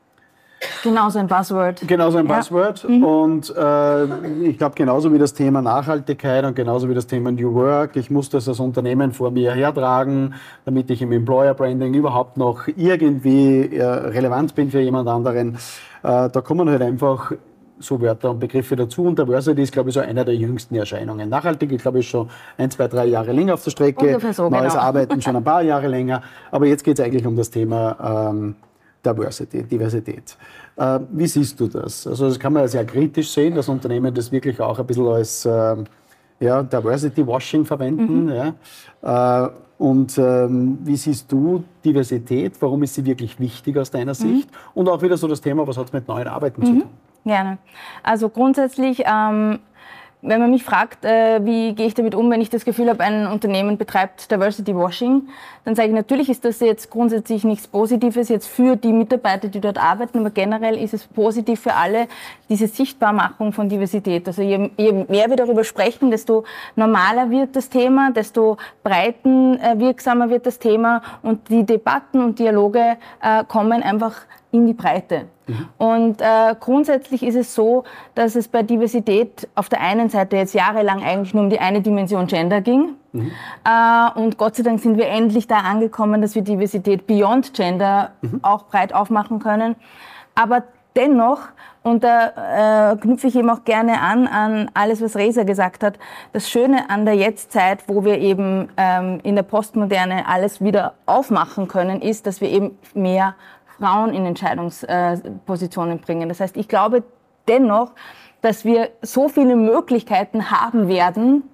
Genau so ein Buzzword. Genau so ein ja. Buzzword. Mhm. Und äh, ich glaube, genauso wie das Thema Nachhaltigkeit und genauso wie das Thema New Work, ich muss das als Unternehmen vor mir hertragen, damit ich im Employer Branding überhaupt noch irgendwie äh, relevant bin für jemand anderen. Äh, da kommen halt einfach so Wörter und Begriffe dazu. Und Diversity ist, glaube ich, so einer der jüngsten Erscheinungen. Nachhaltig, ich glaube, ist schon ein, zwei, drei Jahre länger auf der Strecke. So, Neues genau. Arbeiten schon ein paar Jahre länger. Aber jetzt geht es eigentlich um das Thema ähm, Diversity, Diversität. Äh, wie siehst du das? Also das kann man sehr kritisch sehen, dass Unternehmen das wirklich auch ein bisschen als äh, ja, Diversity-Washing verwenden. Mhm. Ja. Äh, und ähm, wie siehst du Diversität? Warum ist sie wirklich wichtig aus deiner Sicht? Mhm. Und auch wieder so das Thema, was hat es mit neuen Arbeiten mhm. zu tun? Gerne. Also grundsätzlich, ähm, wenn man mich fragt, äh, wie gehe ich damit um, wenn ich das Gefühl habe, ein Unternehmen betreibt Diversity Washing, dann sage ich, natürlich ist das jetzt grundsätzlich nichts Positives jetzt für die Mitarbeiter, die dort arbeiten, aber generell ist es positiv für alle, diese Sichtbarmachung von Diversität. Also je, je mehr wir darüber sprechen, desto normaler wird das Thema, desto breitenwirksamer wird das Thema und die Debatten und Dialoge äh, kommen einfach in die Breite. Mhm. Und äh, grundsätzlich ist es so, dass es bei Diversität auf der einen Seite jetzt jahrelang eigentlich nur um die eine Dimension Gender ging. Mhm. Äh, und Gott sei Dank sind wir endlich da angekommen, dass wir Diversität beyond Gender mhm. auch breit aufmachen können. Aber dennoch, und da äh, knüpfe ich eben auch gerne an, an alles, was Reza gesagt hat, das Schöne an der Jetztzeit, wo wir eben ähm, in der Postmoderne alles wieder aufmachen können, ist, dass wir eben mehr Frauen in Entscheidungspositionen bringen. Das heißt, ich glaube dennoch, dass wir so viele Möglichkeiten haben werden,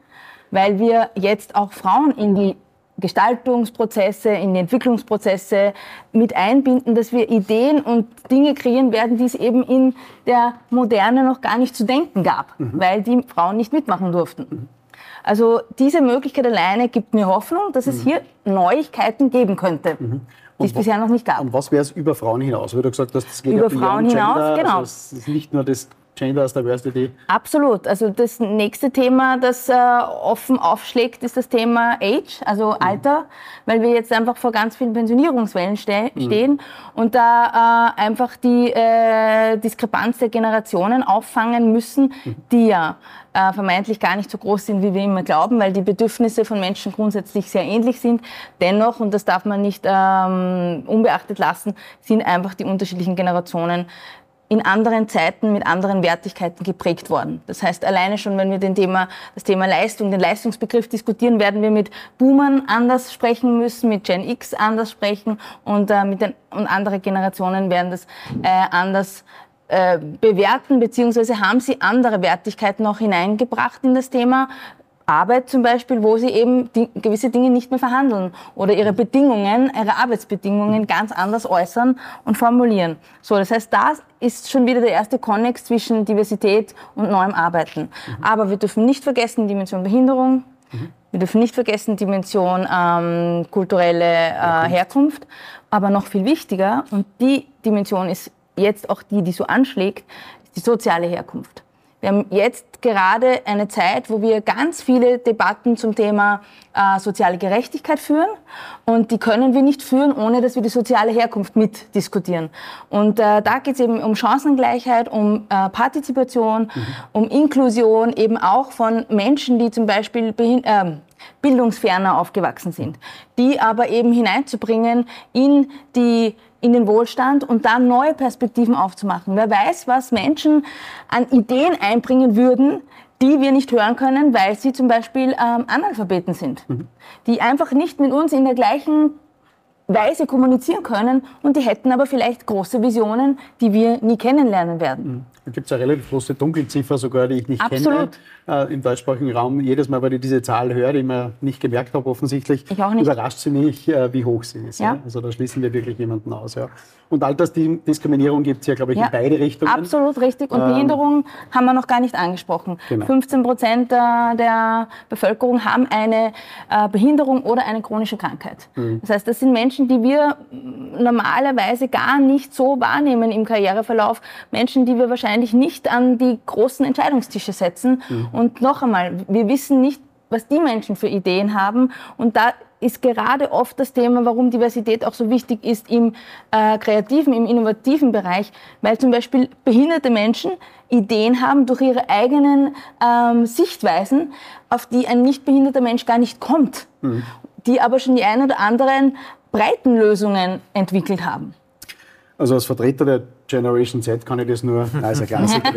weil wir jetzt auch Frauen in die Gestaltungsprozesse, in die Entwicklungsprozesse mit einbinden, dass wir Ideen und Dinge kreieren werden, die es eben in der Moderne noch gar nicht zu denken gab, mhm. weil die Frauen nicht mitmachen durften. Mhm. Also diese Möglichkeit alleine gibt mir Hoffnung, dass es mhm. hier Neuigkeiten geben könnte, mhm. die es bisher noch nicht gab. Und was wäre es über Frauen hinaus? Weil du gesagt hast, das geht über ja Frauen Gender, hinaus, genau. Also es ist nicht nur das Gender als Diversity. Absolut. Also das nächste Thema, das äh, offen aufschlägt, ist das Thema Age, also mhm. Alter, weil wir jetzt einfach vor ganz vielen Pensionierungswellen ste mhm. stehen und da äh, einfach die äh, Diskrepanz der Generationen auffangen müssen, mhm. die ja äh, vermeintlich gar nicht so groß sind, wie wir immer glauben, weil die Bedürfnisse von Menschen grundsätzlich sehr ähnlich sind. Dennoch, und das darf man nicht ähm, unbeachtet lassen, sind einfach die unterschiedlichen Generationen in anderen Zeiten mit anderen Wertigkeiten geprägt worden. Das heißt, alleine schon, wenn wir den Thema, das Thema Leistung, den Leistungsbegriff diskutieren, werden wir mit Boomern anders sprechen müssen, mit Gen X anders sprechen und, äh, mit den, und andere Generationen werden das äh, anders äh, bewerten, beziehungsweise haben sie andere Wertigkeiten auch hineingebracht in das Thema Arbeit zum Beispiel, wo sie eben die, gewisse Dinge nicht mehr verhandeln oder ihre Bedingungen, ihre Arbeitsbedingungen ganz anders äußern und formulieren. So, das heißt, das ist schon wieder der erste Konnex zwischen Diversität und neuem Arbeiten. Mhm. Aber wir dürfen nicht vergessen, die Dimension Behinderung, mhm. wir dürfen nicht vergessen, die Dimension ähm, kulturelle äh, Herkunft, aber noch viel wichtiger, und die Dimension ist jetzt auch die, die so anschlägt, ist die soziale Herkunft. Wir haben jetzt gerade eine Zeit, wo wir ganz viele Debatten zum Thema äh, soziale Gerechtigkeit führen, und die können wir nicht führen, ohne dass wir die soziale Herkunft mitdiskutieren. Und äh, da geht es eben um Chancengleichheit, um äh, Partizipation, mhm. um Inklusion, eben auch von Menschen, die zum Beispiel behin äh, bildungsferner aufgewachsen sind, die aber eben hineinzubringen in die in den Wohlstand und dann neue Perspektiven aufzumachen. Wer weiß, was Menschen an Ideen einbringen würden, die wir nicht hören können, weil sie zum Beispiel ähm, Analphabeten sind, mhm. die einfach nicht mit uns in der gleichen Weise kommunizieren können, und die hätten aber vielleicht große Visionen, die wir nie kennenlernen werden. Mhm. Da gibt es eine relativ große Dunkelziffer sogar, die ich nicht Absolut. kenne äh, im deutschsprachigen Raum. Jedes Mal, wenn ich diese Zahl höre, die ich mir nicht gemerkt habe offensichtlich, ich auch nicht. Überrascht sie mich, äh, wie hoch sie ist. Ja. Ja? Also da schließen wir wirklich jemanden aus. Ja. Und Altersdiskriminierung gibt es ja, glaube ich, ja. in beide Richtungen. Absolut richtig. Und ähm, Behinderung haben wir noch gar nicht angesprochen. Genau. fünfzehn Prozent der, der Bevölkerung haben eine äh, Behinderung oder eine chronische Krankheit. Mhm. Das heißt, das sind Menschen, die wir normalerweise gar nicht so wahrnehmen im Karriereverlauf. Menschen, die wir wahrscheinlich nicht an die großen Entscheidungstische setzen. Mhm. Und noch einmal, wir wissen nicht, was die Menschen für Ideen haben. Und da ist gerade oft das Thema, warum Diversität auch so wichtig ist im äh, kreativen, im innovativen Bereich, weil zum Beispiel behinderte Menschen Ideen haben durch ihre eigenen ähm, Sichtweisen, auf die ein nicht behinderter Mensch gar nicht kommt, mhm. die aber schon die ein oder anderen breiten Lösungen entwickelt haben. Also als Vertreter der Generation Z kann ich das nur... Nein, ist ein Klassiker.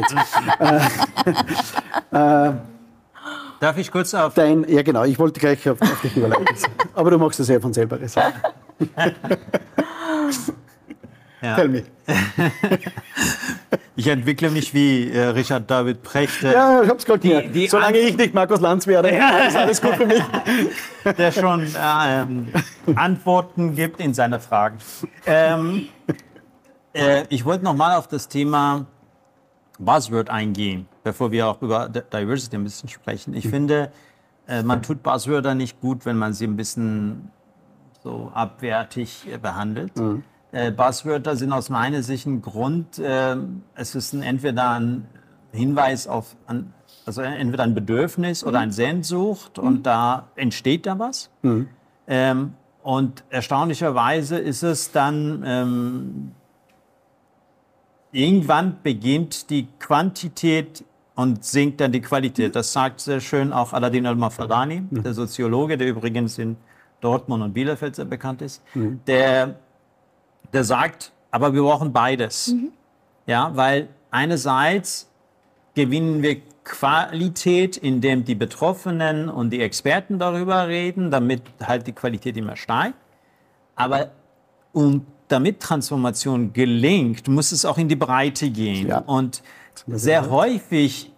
äh, äh, Darf ich kurz auf... Dein, ja, genau. Ich wollte gleich auf, auf dich überleiten. Aber du machst das ja von selber. Ja. Tell me. Ich entwickle mich wie äh, Richard David Precht. Äh, ja, ich hab's gerade gehört. Die, die Solange ich nicht Markus Lanz werde, ja. ist alles gut für mich. Der schon äh, Antworten gibt in seine Fragen. Ähm, äh, ich wollte noch mal auf das Thema Buzzword eingehen, bevor wir auch über Diversity ein bisschen sprechen. Ich mhm. finde, äh, man tut Buzzwörter nicht gut, wenn man sie ein bisschen so abwertig äh, behandelt. Mhm. Äh, Buzzwörter sind aus meiner Sicht ein Grund, äh, es ist ein, entweder ein Hinweis auf, an, also entweder ein Bedürfnis mhm. oder eine Sehnsucht mhm. und da entsteht da was. Mhm. Ähm, und erstaunlicherweise ist es dann, ähm, irgendwann beginnt die Quantität und sinkt dann die Qualität. Das sagt sehr schön auch Aladin Al-Mafalani, mhm. der Soziologe, der übrigens in Dortmund und Bielefeld sehr bekannt ist. Mhm. Der Der sagt, aber wir brauchen beides. Mhm. Ja, weil einerseits gewinnen wir Qualität, indem die Betroffenen und die Experten darüber reden, damit halt die Qualität immer steigt. Aber um, damit Transformation gelingt, muss es auch in die Breite gehen. Ja. Und sehr häufig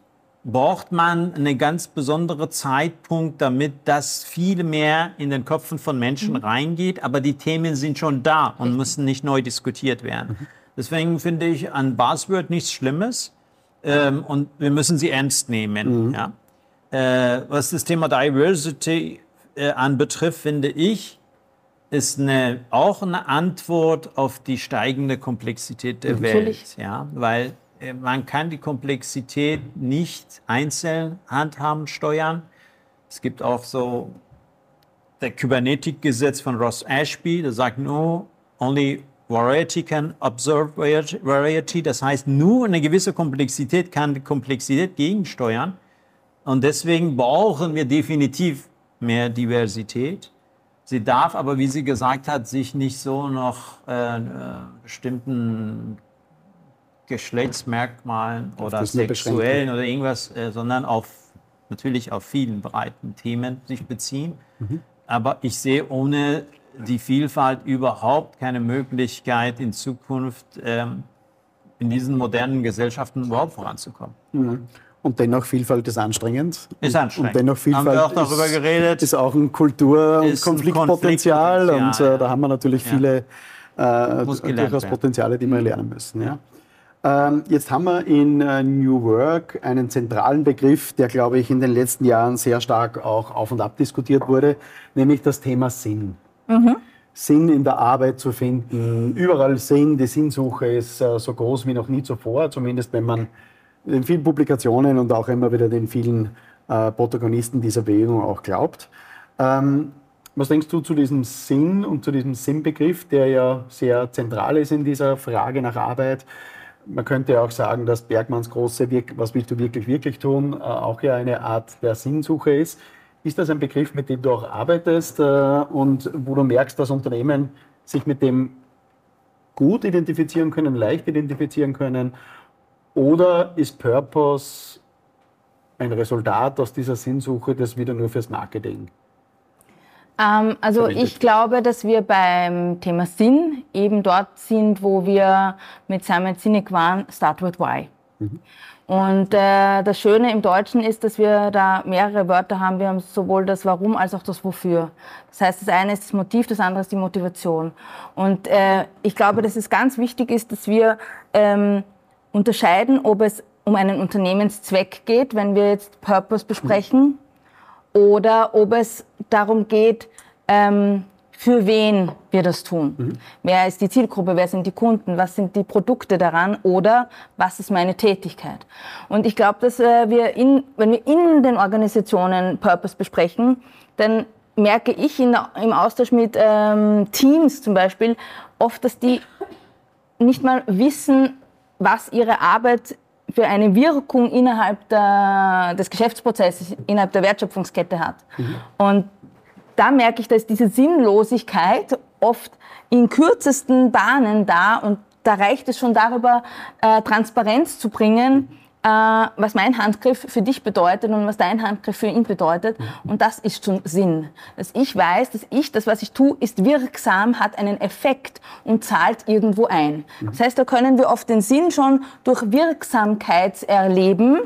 braucht man einen ganz besonderen Zeitpunkt, damit das viel mehr in den Köpfen von Menschen mhm. reingeht. Aber die Themen sind schon da und Richtig. müssen nicht neu diskutiert werden. Mhm. Deswegen finde ich an Buzzword nichts Schlimmes ähm, und wir müssen sie ernst nehmen. Mhm. Ja? Äh, was das Thema Diversity äh, anbetrifft, finde ich, ist eine, auch eine Antwort auf die steigende Komplexität der Natürlich. Welt. Ja? Weil man kann die Komplexität nicht einzeln handhaben, steuern. Es gibt auch so das Kybernetik-Gesetz von Ross Ashby, das sagt no, only variety can observe variety. Das heißt, nur eine gewisse Komplexität kann die Komplexität gegensteuern. Und deswegen brauchen wir definitiv mehr Diversität. Sie darf aber, wie sie gesagt hat, sich nicht so noch äh, bestimmten Geschlechtsmerkmalen oder sexuellen oder irgendwas, äh, sondern auf, natürlich auf vielen breiten Themen sich beziehen. Mhm. Aber ich sehe ohne die Vielfalt überhaupt keine Möglichkeit in Zukunft ähm, in diesen modernen Gesellschaften überhaupt voranzukommen. Mhm. Und dennoch Vielfalt ist anstrengend. Ist anstrengend. Und dennoch Vielfalt haben wir auch darüber ist, geredet. ist auch ein Kultur- und Konfliktpotenzial. Konfliktpotenzial, und äh, ja. da haben wir natürlich ja. viele äh, durchaus Potenziale, die wir lernen müssen. Ja. Ähm, jetzt haben wir in äh, New Work einen zentralen Begriff, der, glaube ich, in den letzten Jahren sehr stark auch auf und ab diskutiert wurde, nämlich das Thema Sinn. Mhm. Sinn in der Arbeit zu finden, überall Sinn, die Sinnsuche ist äh, so groß wie noch nie zuvor, zumindest wenn man in vielen Publikationen und auch immer wieder den vielen äh, Protagonisten dieser Bewegung auch glaubt. Ähm, was denkst du zu diesem Sinn und zu diesem Sinnbegriff, der ja sehr zentral ist in dieser Frage nach Arbeit? Man könnte ja auch sagen, dass Bergmanns große Wirk- Was willst du wirklich, wirklich tun, äh, auch ja eine Art der Sinnsuche ist. Ist das ein Begriff, mit dem du auch arbeitest äh, und wo du merkst, dass Unternehmen sich mit dem gut identifizieren können, leicht identifizieren können? Oder ist Purpose ein Resultat aus dieser Sinnsuche, das wieder nur fürs Marketing? Ähm, also verwendet? Ich glaube, dass wir beim Thema Sinn eben dort sind, wo wir mit Simon Sinek waren, Start with Why. Mhm. Und äh, das Schöne im Deutschen ist, dass wir da mehrere Wörter haben. Wir haben sowohl das Warum als auch das Wofür. Das heißt, das eine ist das Motiv, das andere ist die Motivation. Und äh, ich glaube, dass es ganz wichtig ist, dass wir ähm, unterscheiden, ob es um einen Unternehmenszweck geht, wenn wir jetzt Purpose besprechen, oder ob es darum geht, ähm, für wen wir das tun. Mhm. Wer ist die Zielgruppe, wer sind die Kunden, was sind die Produkte daran oder was ist meine Tätigkeit. Und ich glaube, dass äh, wir, in, wenn wir in den Organisationen Purpose besprechen, dann merke ich in der, im Austausch mit ähm, Teams zum Beispiel oft, dass die nicht mal wissen, was ihre Arbeit für eine Wirkung innerhalb der, des Geschäftsprozesses, innerhalb der Wertschöpfungskette hat. Mhm. Und da merke ich, dass diese Sinnlosigkeit oft in kürzesten Bahnen da und da reicht es schon darüber, äh, Transparenz zu bringen, äh, was mein Handgriff für dich bedeutet und was dein Handgriff für ihn bedeutet. Und das ist schon Sinn. Dass ich weiß, dass ich, das, was ich tue, ist wirksam, hat einen Effekt und zahlt irgendwo ein. Das heißt, da können wir oft den Sinn schon durch Wirksamkeitserleben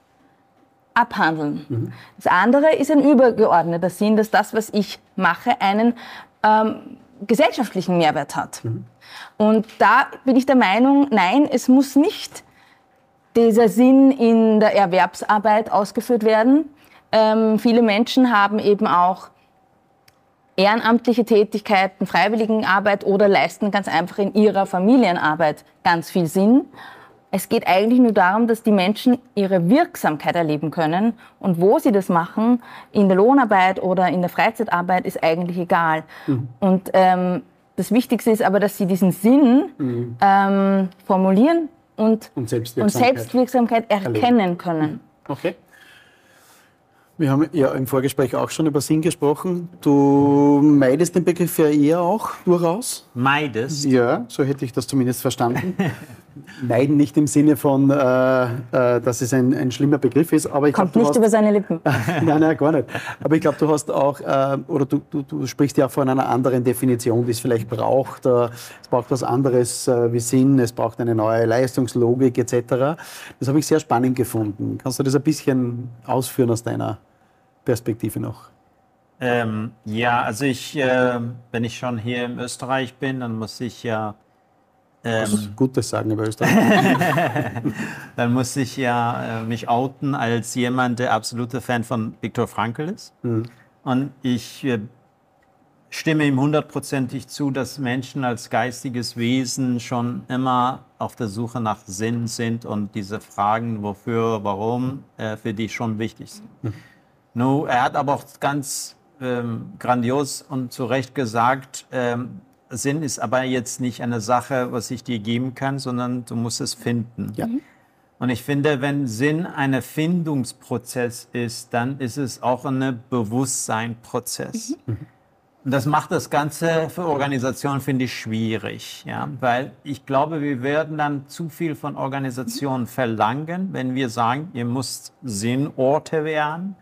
abhandeln. Mhm. Das andere ist ein übergeordneter Sinn, dass das, was ich mache, einen ähm, gesellschaftlichen Mehrwert hat. Mhm. Und da bin ich der Meinung, nein, es muss nicht dieser Sinn in der Erwerbsarbeit ausgeführt werden. Ähm, viele Menschen haben eben auch ehrenamtliche Tätigkeiten, Freiwilligenarbeit oder leisten ganz einfach in ihrer Familienarbeit ganz viel Sinn. Es geht eigentlich nur darum, dass die Menschen ihre Wirksamkeit erleben können. Und wo sie das machen, in der Lohnarbeit oder in der Freizeitarbeit, ist eigentlich egal. Mhm. Und ähm, das Wichtigste ist aber, dass sie diesen Sinn mhm. ähm, formulieren und, und, Selbstwirksamkeit. und Selbstwirksamkeit erkennen können. Okay. Wir haben ja im Vorgespräch auch schon über Sinn gesprochen. Du meidest den Begriff ja eher auch durchaus. Meidest? Ja, so hätte ich das zumindest verstanden. Meiden nicht im Sinne von, äh, äh, dass es ein, ein schlimmer Begriff ist. Aber ich Kommt glaub, nicht hast, über seine Lippen. nein, nein, gar nicht. Aber ich glaube, du hast auch, äh, oder du, du, du sprichst ja auch von einer anderen Definition, die es vielleicht braucht. Äh, es braucht was anderes äh, wie Sinn, es braucht eine neue Leistungslogik et cetera. Das habe ich sehr spannend gefunden. Kannst du das ein bisschen ausführen aus deiner Perspektive noch? Ähm, ja, also ich, äh, wenn ich schon hier in Österreich bin, dann muss ich ja Ähm, Gutes sagen über Österreich. Dann muss ich ja äh, mich outen als jemand, der absoluter Fan von Viktor Frankl ist. Mhm. Und ich äh, stimme ihm hundertprozentig zu, dass Menschen als geistiges Wesen schon immer auf der Suche nach Sinn sind und diese Fragen, wofür, warum, äh, für die schon wichtig sind. Mhm. No, er hat aber auch ganz ähm, grandios und zu Recht gesagt, ähm, Sinn ist aber jetzt nicht eine Sache, was ich dir geben kann, sondern du musst es finden. Ja. Und ich finde, wenn Sinn ein Findungsprozess ist, dann ist es auch ein Bewusstseinprozess. Mhm. Und das macht das Ganze für Organisationen, finde ich, schwierig. Ja? Weil ich glaube, wir werden dann zu viel von Organisationen verlangen, wenn wir sagen, ihr müsst Sinnorte werden,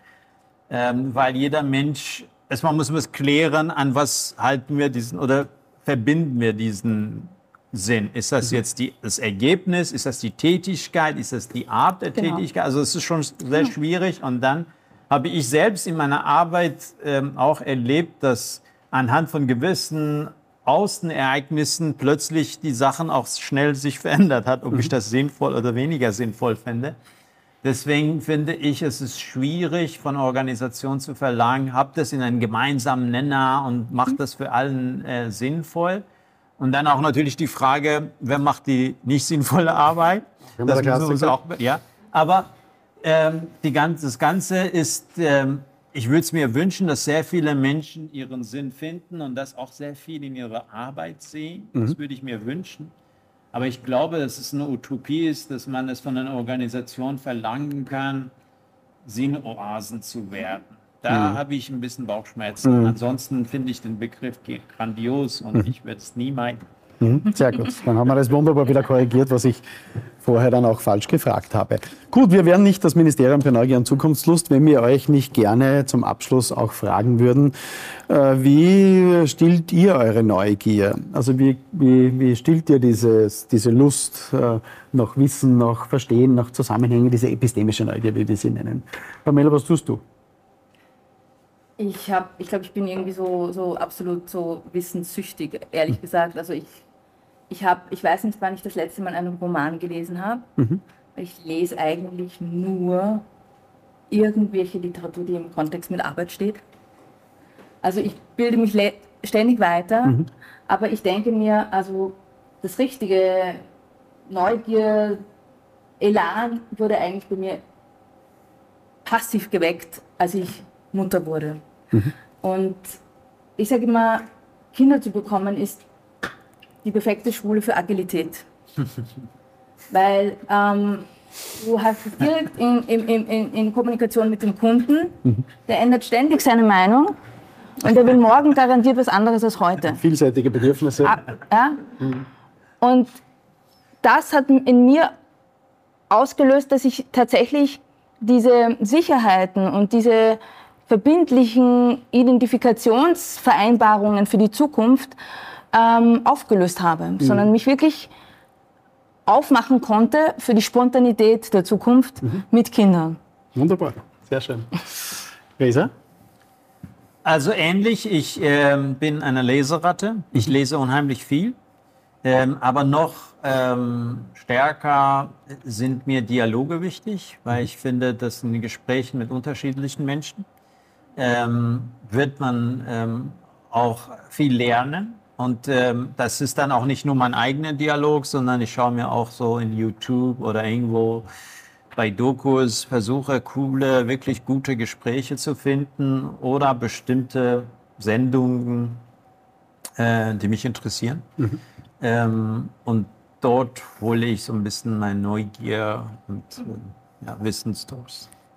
ähm, weil jeder Mensch, erstmal muss man es klären, an was halten wir diesen, oder verbinden wir diesen Sinn? Ist das jetzt die, das Ergebnis? Ist das die Tätigkeit? Ist das die Art der genau. Tätigkeit? Also es ist schon sehr schwierig. Und dann habe ich selbst in meiner Arbeit ähm, auch erlebt, dass anhand von gewissen Außenereignissen plötzlich die Sachen auch schnell sich verändert hat, ob mhm. ich das sinnvoll oder weniger sinnvoll finde. Deswegen finde ich, es ist schwierig, von Organisationen zu verlangen, habt das in einen gemeinsamen Nenner und macht das für allen äh, sinnvoll. Und dann auch natürlich die Frage, wer macht die nicht sinnvolle Arbeit? Das müssen wir uns auch, ja. Aber ähm, die ganze, das Ganze ist, ähm, ich würde es mir wünschen, dass sehr viele Menschen ihren Sinn finden und das auch sehr viel in ihrer Arbeit sehen. Mhm. Das würde ich mir wünschen. Aber ich glaube, dass es eine Utopie ist, dass man es von einer Organisation verlangen kann, Sinnoasen zu werden. Da mhm. habe ich ein bisschen Bauchschmerzen. Mhm. Ansonsten finde ich den Begriff grandios und mhm. ich werde es nie meiden. Mhm. Sehr gut. Dann haben wir das wunderbar wieder korrigiert, was ich vorher dann auch falsch gefragt habe. Gut, wir wären nicht das Ministerium für Neugier und Zukunftslust, wenn wir euch nicht gerne zum Abschluss auch fragen würden, äh, wie stillt ihr eure Neugier? Also wie, wie, wie stillt ihr dieses, diese Lust äh, nach Wissen, nach Verstehen, nach Zusammenhängen, diese epistemische Neugier, wie wir sie nennen? Pamela, was tust du? Ich habe, ich glaube, ich bin irgendwie so, so absolut so wissenssüchtig, ehrlich gesagt. Also ich, ich habe, ich weiß nicht, wann ich das letzte Mal einen Roman gelesen habe. Mhm. Ich lese eigentlich nur irgendwelche Literatur, die im Kontext mit Arbeit steht. Also ich bilde mich ständig weiter, mhm. aber ich denke mir, also das richtige Neugier, Elan wurde eigentlich bei mir passiv geweckt, als ich Mutter wurde. Mhm. Und ich sage immer, Kinder zu bekommen ist die perfekte Schule für Agilität. Weil ähm, du hast es direkt in, in, in, in Kommunikation mit dem Kunden, mhm. der ändert ständig seine Meinung und der will morgen garantiert was anderes als heute. Vielseitige Bedürfnisse. Ah, ja? Mhm. Und das hat in mir ausgelöst, dass ich tatsächlich diese Sicherheiten und diese verbindlichen Identifikationsvereinbarungen für die Zukunft ähm, aufgelöst habe, mhm. sondern mich wirklich aufmachen konnte für die Spontanität der Zukunft mhm. mit Kindern. Wunderbar, sehr schön. Reza? Also ähnlich, ich äh, bin eine Leseratte, ich lese unheimlich viel, ähm, aber noch ähm, stärker sind mir Dialoge wichtig, weil ich finde, dass in den Gesprächen mit unterschiedlichen Menschen ähm, wird man ähm, auch viel lernen. Und ähm, das ist dann auch nicht nur mein eigener Dialog, sondern ich schaue mir auch so in YouTube oder irgendwo bei Dokus, versuche coole, wirklich gute Gespräche zu finden oder bestimmte Sendungen, äh, die mich interessieren. Mhm. Ähm, und dort hole ich so ein bisschen meine Neugier und äh, ja, Wissensdurst.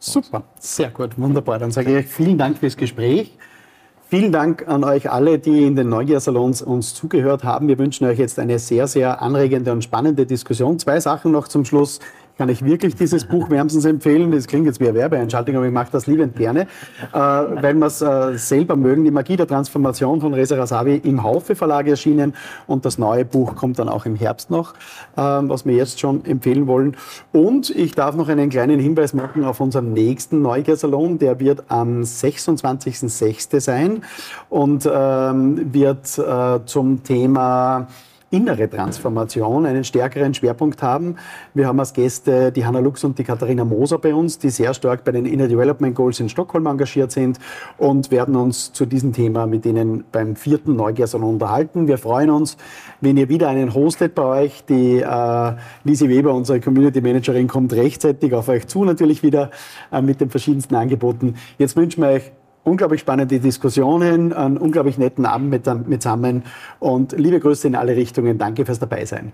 Super, sehr gut, wunderbar. Dann sage ich euch vielen Dank fürs Gespräch. Vielen Dank an euch alle, die in den Neugier-Salons uns zugehört haben. Wir wünschen euch jetzt eine sehr, sehr anregende und spannende Diskussion. Zwei Sachen noch zum Schluss. Kann ich wirklich dieses Buch wärmstens empfehlen. Das klingt jetzt wie eine Werbeeinschaltung, aber ich mache das liebend gerne, äh, weil wir es äh, selber mögen. Die Magie der Transformation von Reza Razavi im Haufe Verlag erschienen und das neue Buch kommt dann auch im Herbst noch, äh, was wir jetzt schon empfehlen wollen. Und ich darf noch einen kleinen Hinweis machen auf unseren nächsten Neugier-Salon. Der wird am sechsundzwanzigsten sechsten sein und ähm, wird äh, zum Thema innere Transformation einen stärkeren Schwerpunkt haben. Wir haben als Gäste die Hanna Lux und die Katharina Moser bei uns, die sehr stark bei den Inner Development Goals in Stockholm engagiert sind und werden uns zu diesem Thema mit Ihnen beim vierten Neugier-Salon unterhalten. Wir freuen uns, wenn ihr wieder einen hostet bei euch. Die äh, Lisi Weber, unsere Community Managerin, kommt rechtzeitig auf euch zu, natürlich wieder äh, mit den verschiedensten Angeboten. Jetzt wünschen wir euch unglaublich spannende Diskussionen, einen unglaublich netten Abend mit, mit zusammen und liebe Grüße in alle Richtungen. Danke fürs Dabeisein.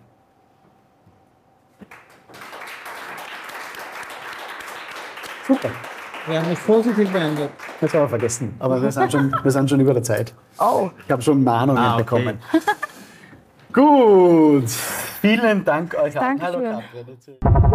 Super. Wir haben mich positiv beendet. Das haben wir vergessen, aber wir sind schon, wir sind schon über der Zeit. Oh. Ich habe schon Mahnungen Ah, okay. bekommen. Gut, vielen Dank euch allen. Dankeschön. Hallo Katrin.